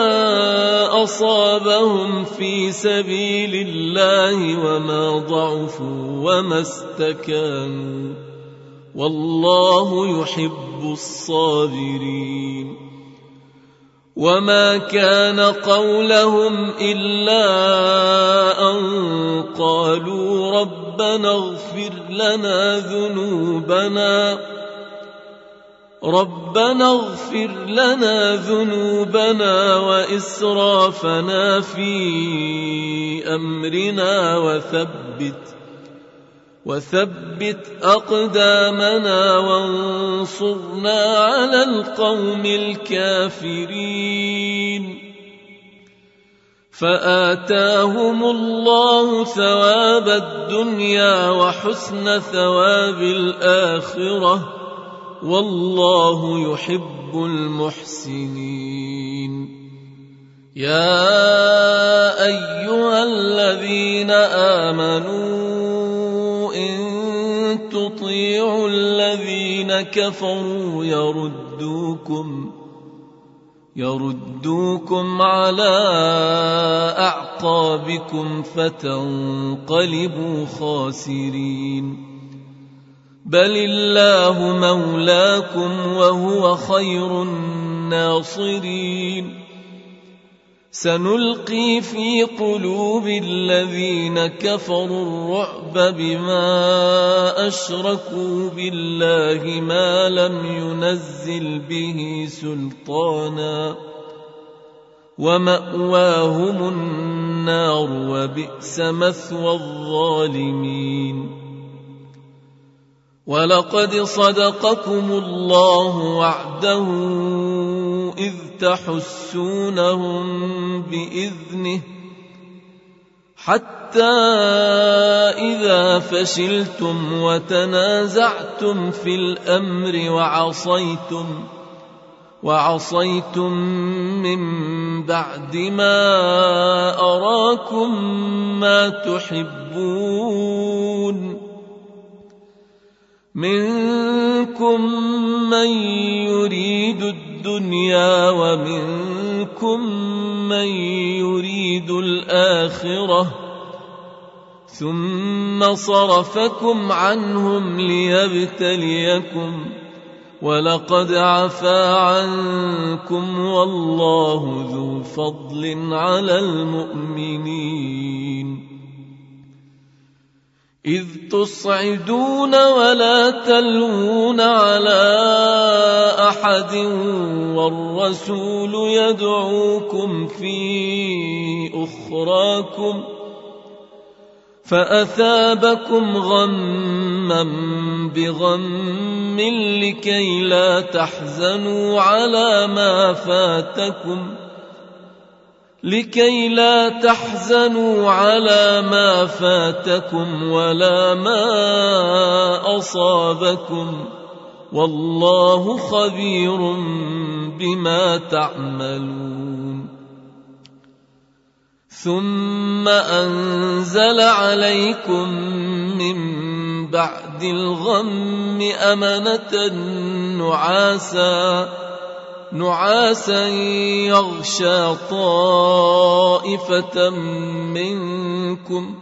أصابهم في سبيل الله وما ضعفوا وما استكانوا والله يحب الصابرين وما كان قولهم إلا أن قالوا ربنا اغفر لنا ذنوبنا ربنا اغفر لنا ذنوبنا وإسرافنا في أمرنا وثبت وثبت أقدامنا وانصرنا على القوم الكافرين فآتاهم الله ثواب الدنيا وحسن ثواب الآخرة والله يحب المحسنين يا أيها الذين آمنوا إن تطيعوا الذين كفروا يردوكم يردوكم على أعقابكم فتنقلبوا خاسرين بل الله مولاكم وهو خير الناصرين سنلقي في قلوب الذين كفروا الرعب بما أشركوا بالله ما لم ينزل به سلطانا ومأواهم النار وبئس مثوى الظالمين ولقد صدقكم الله وعده إذ تحسونهم بإذنه حتى حتى إذا فشلتم وتنازعتم في الأمر وعصيتم وعصيتم من بعد ما أراكم ما تحبون منكم من يريد الدنيا ومنكم من يريد الآخرة ثم صرفكم عنهم ليبتليكم ولقد عفا عنكم والله ذو فضل على المؤمنين إذ تصعدون ولا تلوون على أحد والرسول يدعوكم في أخراكم فأثابكم غما بغم لكي لا تحزنوا على ما فاتكم لكي لا تحزنوا على ما فاتكم ولا ما أصابكم والله خبير بما تعملون ثم أنزل عليكم من بعد الغم أمنة نعاسا نعاسا يغشى طائفة منكم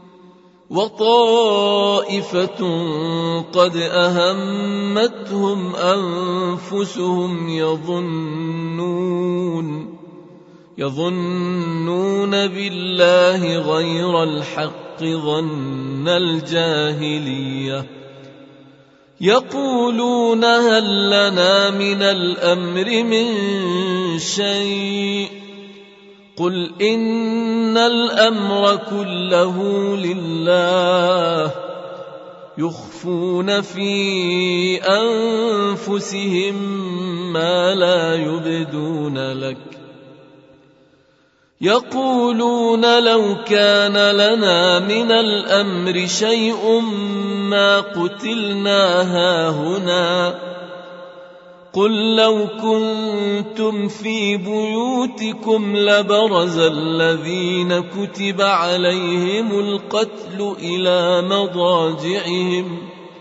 وطائفة قد أهمتهم أنفسهم يظنون يظنون بالله غير الحق ظن الجاهلية يقولون هل لنا من الأمر من شيء قل إن الأمر كله لله يخفون في أنفسهم ما لا يبدون لك يقولون لو كان لنا من الأمر شيء ما قتلنا هاهنا قل لو كنتم في بيوتكم لبرز الذين كتب عليهم القتل إلى مضاجعهم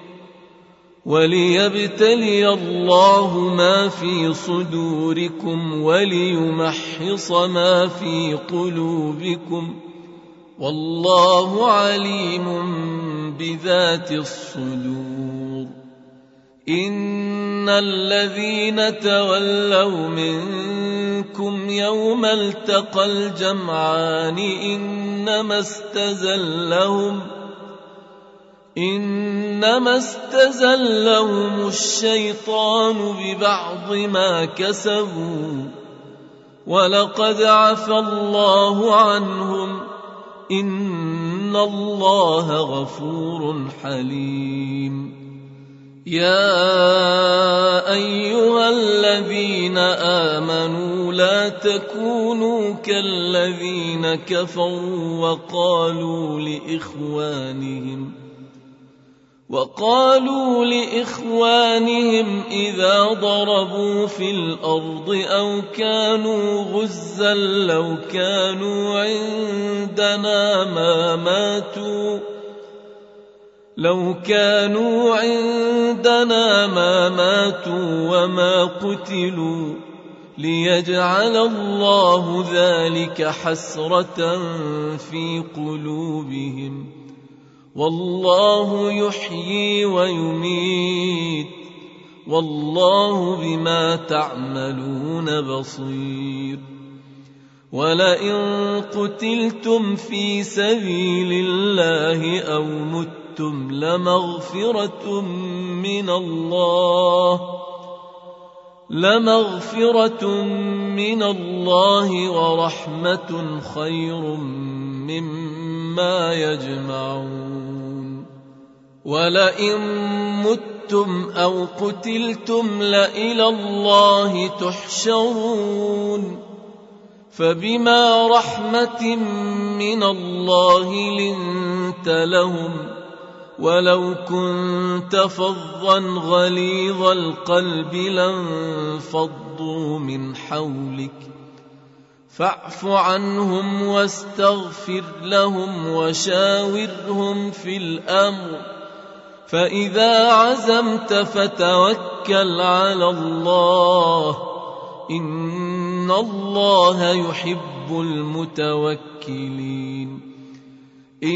وليبتلي الله ما في صدوركم وليمحص ما في قلوبكم والله عليم بذات الصدور إن الذين تولوا منكم يوم التقى الجمعان إنما استزلهم إنما استزلهم الشيطان ببعض ما كسبوا ولقد عفى الله عنهم إن الله غفور حليم يا أيها الذين آمنوا لا تكونوا كالذين كفروا وقالوا لإخوانهم وقالوا لإخوانهم إذا ضربوا في الأرض أو كانوا غزا لو كانوا عندنا ما ماتوا لو كانوا عندنا ما ماتوا وما قتلوا ليجعل الله ذلك حسرة في قلوبهم والله يحيي ويميت والله بما تعملون بصير ولئن قتلتم في سبيل الله أو متم لمغفرة من الله لمغفرة من الله ورحمة خير مما يجمعون ولئن متم أو قتلتم لإلى الله تحشرون فبما رحمة من الله لنت لهم ولو كنت فظا غليظ القلب لانفضوا من حولك فاعف عنهم واستغفر لهم وشاورهم في الأمر فإذا عزمت فتوكل على الله إن الله يحب المتوكلين إن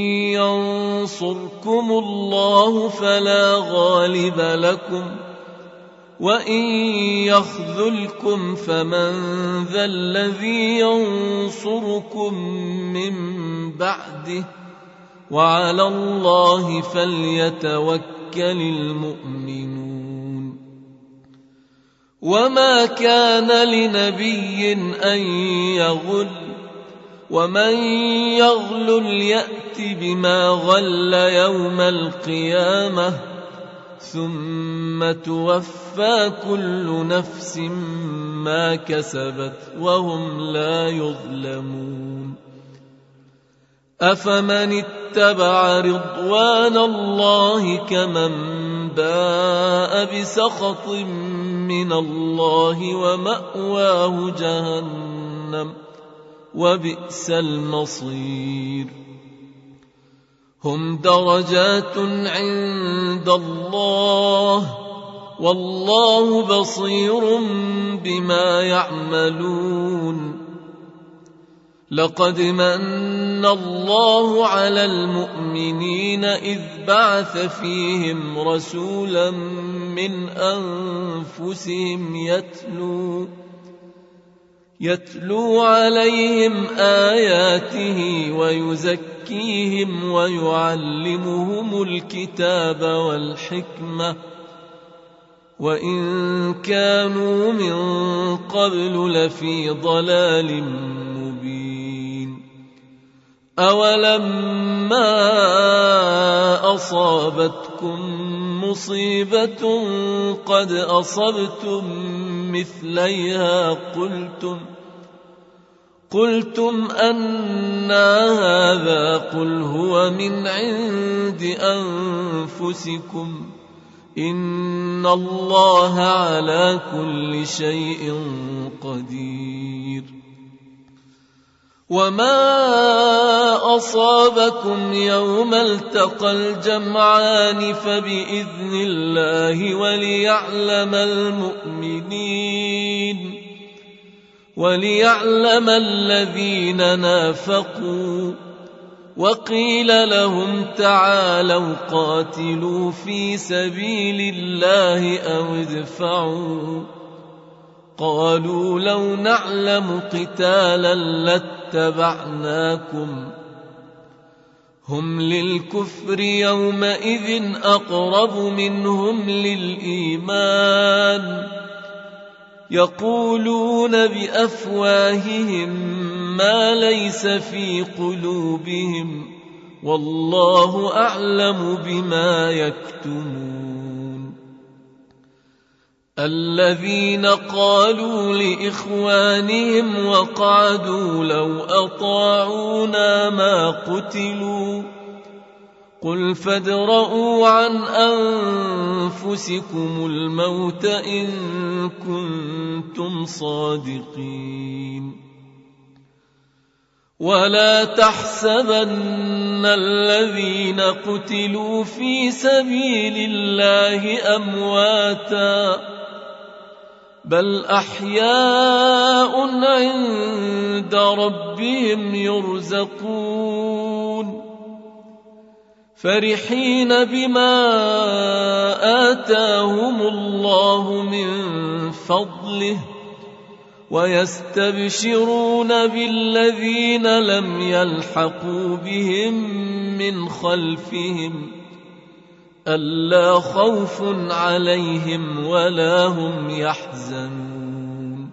ينصركم الله فلا غالب لكم وإن يخذلكم فمن ذا الذي ينصركم من بعده وعلى الله فليتوكل المؤمنون وما كان لنبي أن يغل ومن يغل يأت بما غل يوم القيامة ثم توفى كل نفس ما كسبت وهم لا يظلمون أفمن اتبع رضوان الله كمن باء بسخط من الله ومأواه جهنم وبئس المصير هم درجات عند الله والله بصير بما يعملون لقد من الله على المؤمنين إذ بعث فيهم رسولا من أنفسهم يتلو يتلو عليهم آياته ويزكيهم ويعلمهم الكتاب والحكمة وإن كانوا من قبل لفي ضلال مبين أولما أصابتكم مصيبة قد أصبتم مثليها قلتم قلتم أنى هذا قل هو من عند أنفسكم إن الله على كل شيء قدير وما أصابكم يوم التقى الجمعان فبإذن الله وليعلم المؤمنين وليعلم الذين نافقوا وقيل لهم تعالوا قاتلوا في سبيل الله أو ادفعوا قالوا لو نعلم قتالا لاتبعناكم هم للكفر يومئذ أقرب منهم للإيمان يقولون بأفواههم ما ليس في قلوبهم والله أعلم بما يكتمون الذين قالوا لإخوانهم وقعدوا لو أطاعونا ما قتلوا قل فادرءوا عن أنفسكم الموت إن كنتم صادقين ولا تحسبن الذين قتلوا في سبيل الله أمواتا بل أحياء عند ربهم يرزقون فرحين بما آتاهم الله من فضله ويستبشرون بالذين لم يلحقوا بهم من خلفهم ألا خوف عليهم ولا هم يحزنون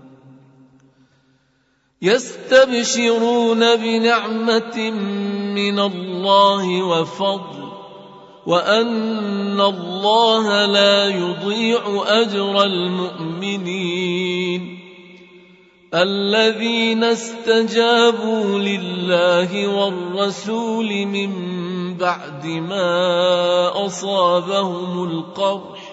يستبشرون بنعمة من الله وفضل وأن الله لا يضيع أجر المؤمنين الذين استجابوا لله والرسول من بعد ما أصابهم القرح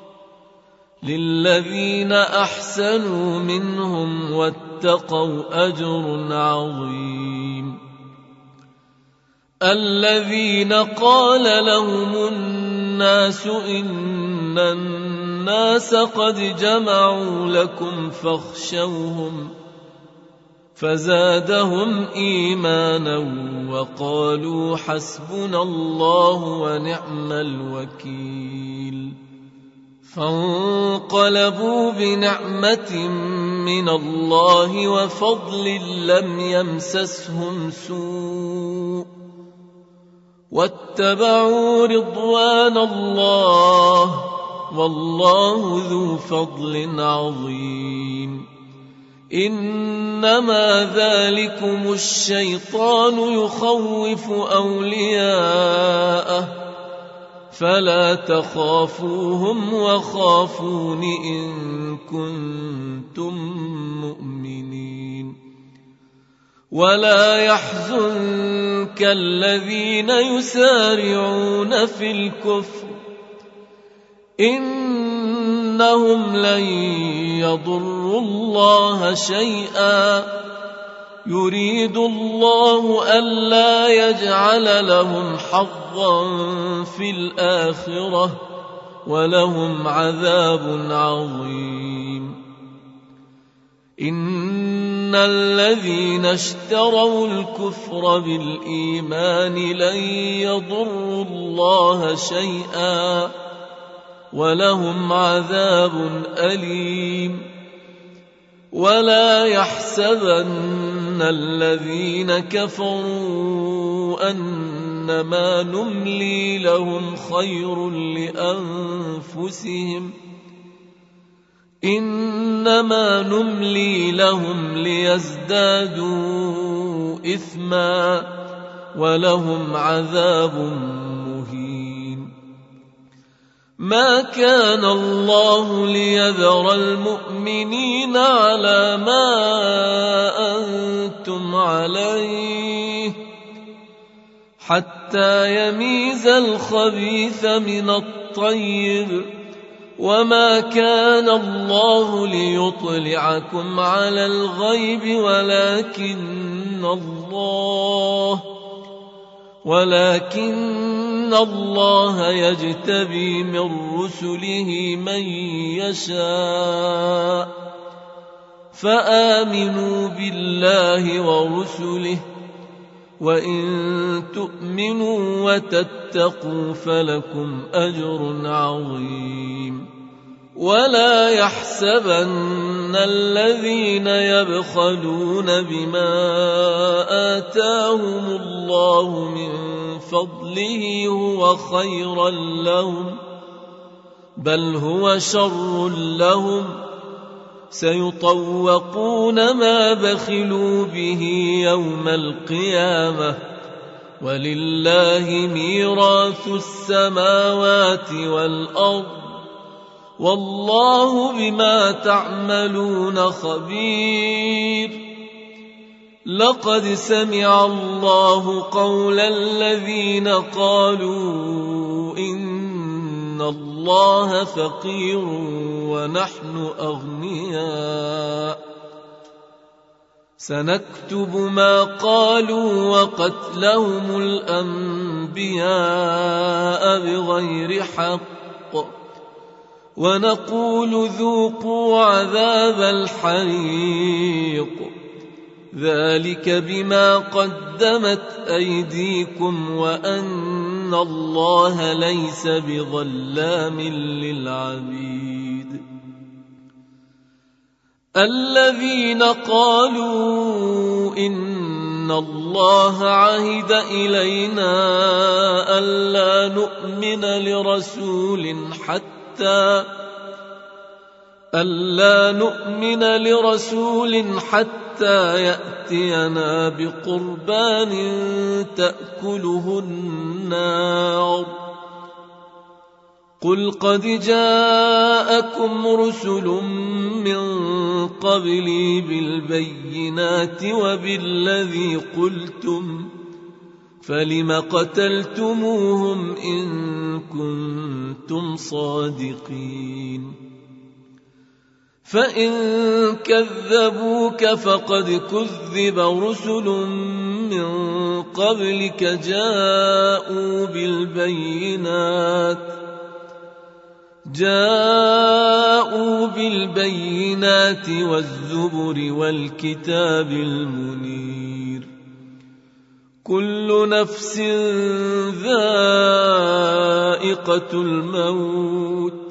للذين أحسنوا منهم واتقوا أجر عظيم. الذين قال لهم الناس إن الناس قد جمعوا لكم فاخشوهم فزادهم إيمانا وقالوا حسبنا الله ونعم الوكيل. فانقلبوا بنعمة من الله وفضل لم يمسسهم سوء واتبعوا رضوان الله والله ذو فضل عظيم. إنما ذلكم الشيطان يخوف أولياءه فلا تخافوهم وخافون إن كنتم مؤمنين. ولا يحزنك الذين يسارعون في الكفر إنهم لن يضروا الله شيئا يريد الله ألا يجعل لهم حظا في الآخرة ولهم عذاب عظيم. إن الذين اشتروا الكفر بالإيمان لن يضروا الله شيئا ولهم عذاب أليم. ولا يحسبن الذين كفروا أنما نملي لهم خير لأنفسهم إنما نملي لهم ليزدادوا إثما ولهم عذاب مهين. ما كان الله ليذر المؤمنين على ما أنتم عليه حتى يميز الخبيث من الطيب وما كان الله ليطلعكم على الغيب ولكن الله ولكن الله يجتبي من رسله من يشاء فآمنوا بالله ورسله وإن تؤمنوا وتتقوا فلكم أجر عظيم. ولا يحسبن الذين يبخلون بما آتاهم الله من فضله هو خيرا لهم بل هو شر لهم سيطوقون ما بخلوا به يوم القيامة ولله ميراث السماوات والأرض والله بما تعملون خبير. لقد سمع الله قول الذين قالوا إن الله فقير ونحن أغنياء سنكتب ما قالوا وقتلهم الأنبياء بغير حق ونقول ذوقوا عذاب الحريق ذلك بما قدمت أيديكم وأن الله ليس بظلام للعبيد. الذين قالوا إن الله عهد إلينا ألا نؤمن لرسول حتى ألا نؤمن لرسول حتى يأتينا بقربان تأكله النار قل قد جاءكم رسل من قبلي بالبينات وبالذي قلتم فلم قتلتموهم إن كنتم صادقين فإن كذبوك فقد كذب رسل من قبلك جاءوا بالبينات جاءوا بالبينات والزبر والكتاب المنير كل نفس ذائقة الموت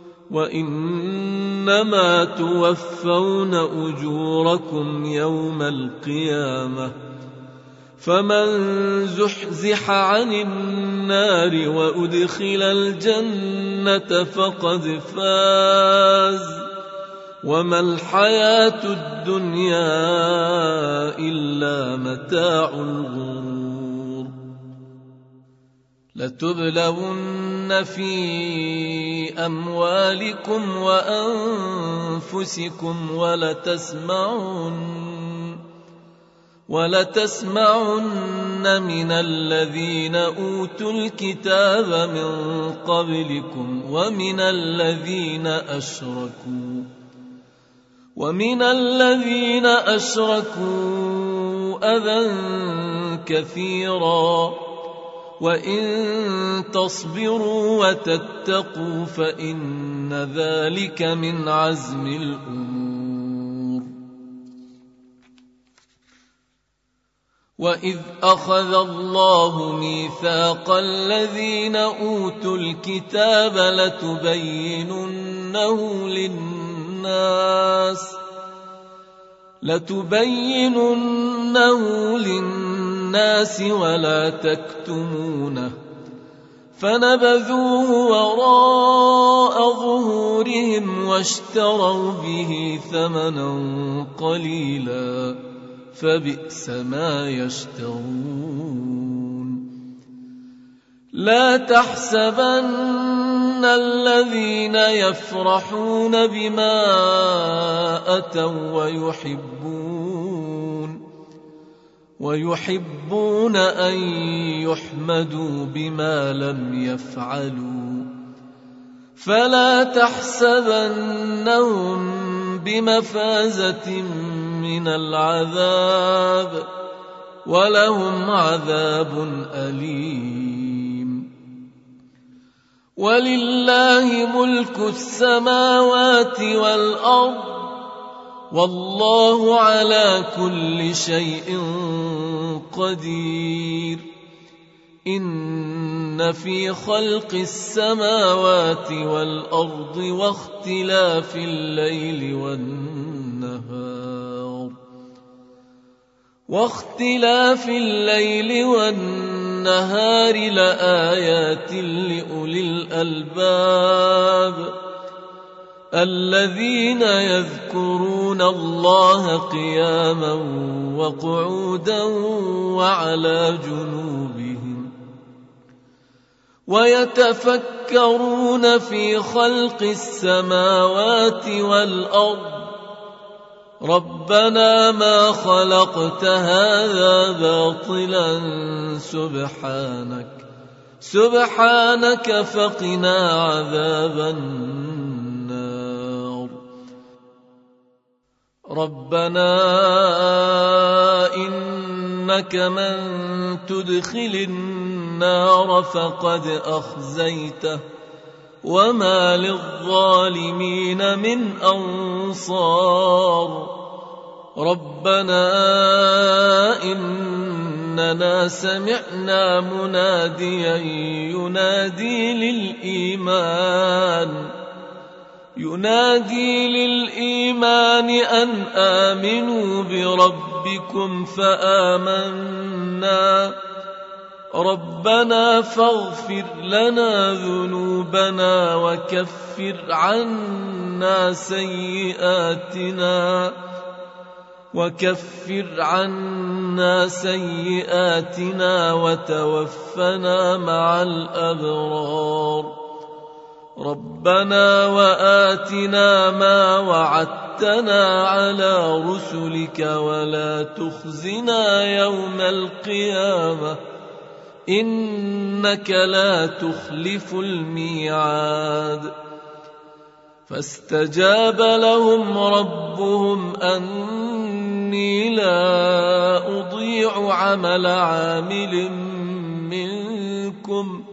وإنما توفون أجوركم يوم القيامة فمن زحزح عن النار وأدخل الجنة فقد فاز وما الحياة الدنيا إلا متاع الغرور لتبلون في أموالكم وأنفسكم ولتسمعن ولتسمعن من الذين أوتوا الكتاب من قبلكم ومن الذين أشركوا ومن الذين أشركوا أذى كثيرا وإن تصبروا وتتقوا فإن ذلك من عزم الأمور وإذ أخذ الله ميثاق الذين أوتوا الكتاب لتبيننه للناس لتبيننه للناس ولا تكتمونه فنبذوه وراء ظهورهم واشتروا به ثمنا قليلا فبئس ما يشترون لا تحسبن الذين يفرحون بما أتوا ويحبون ويحبون أن يحمدوا بما لم يفعلوا فلا تحسبنهم بمفازة من العذاب ولهم عذاب أليم ولله ملك السماوات والأرض والله على كل شيء قدير إن في خلق السماوات والأرض واختلاف الليل والنهار واختلاف الليل والنهار لآيات لأولي الألباب الذين يذكرون الله قياما وقعودا وعلى جنوبهم ويتفكرون في خلق السماوات والأرض ربنا ما خلقت هذا باطلا سبحانك سبحانك فقنا عذاب النار ربنا إنك من تدخل النار فقد أخزيته وما للظالمين من أنصار ربنا إننا سمعنا مناديا ينادي للإيمان ينادي للإيمان أن آمنوا بربكم فآمنا ربنا فاغفر لنا ذنوبنا وكفر عنا سيئاتنا وكفر عنا سيئاتنا وتوفنا مع الأبرار ربنا وآتنا ما وعدتنا وعدتنا على رسلك ولا تخزنا يوم القيامة إنك لا تخلف الميعاد. فاستجاب لهم ربهم أني لا أضيع عمل عامل منكم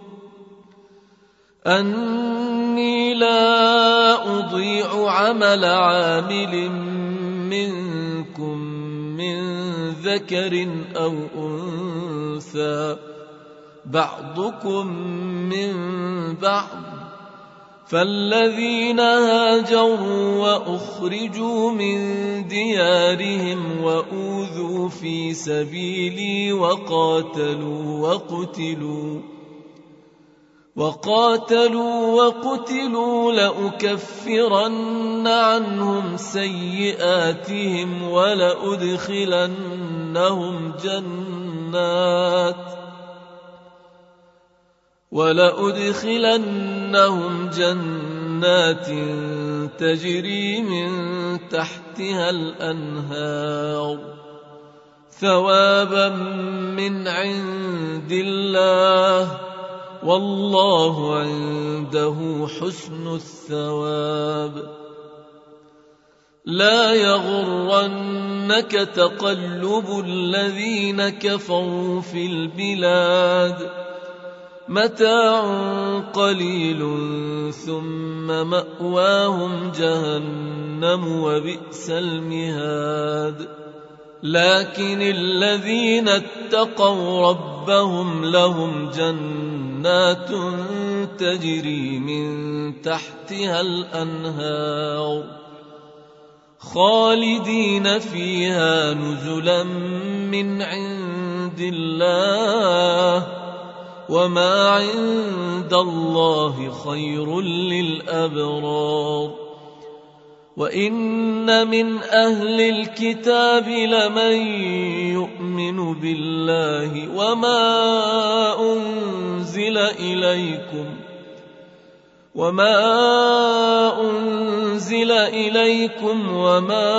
أني لا أضيع عمل عامل منكم من ذكر أو أنثى بعضكم من بعض. فالذين هاجروا وأخرجوا من ديارهم وأوذوا في سبيلي وقاتلوا وقتلوا وقاتلوا وقتلوا لأكفرن عنهم سيئاتهم ولأدخلنهم جنات ولأدخلنهم جنات تجري من تحتها الأنهار ثوابا من عند الله والله عنده حسن الثواب. لا يغرنك تقلب الذين كفروا في البلاد متاع قليل ثم مأواهم جهنم وبئس المهاد. لكن الذين اتقوا ربهم لهم جنات تجري من تحتها الأنهار خالدين فيها نزلا من عند الله وما عند الله خير للأبرار. وإن من أهل الكتاب لمن يؤمن بالله وما أنزل إليكم وما أنزل إليكم وما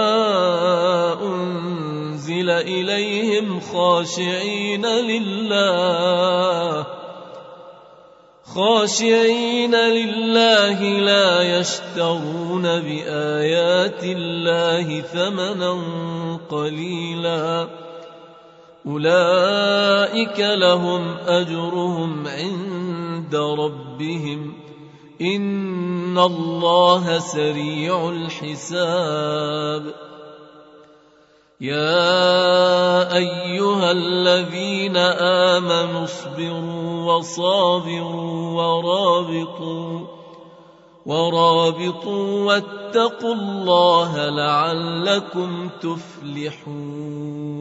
أنزل إليهم خاشعين لله خاشعين لله لا يشترون بآيات الله ثمنا قليلا أولئك لهم أجرهم عند ربهم إن الله سريع الحساب. يا أيها الذين آمنوا اصبروا وصابروا ورابطوا ورابطوا واتقوا الله لعلكم تفلحون.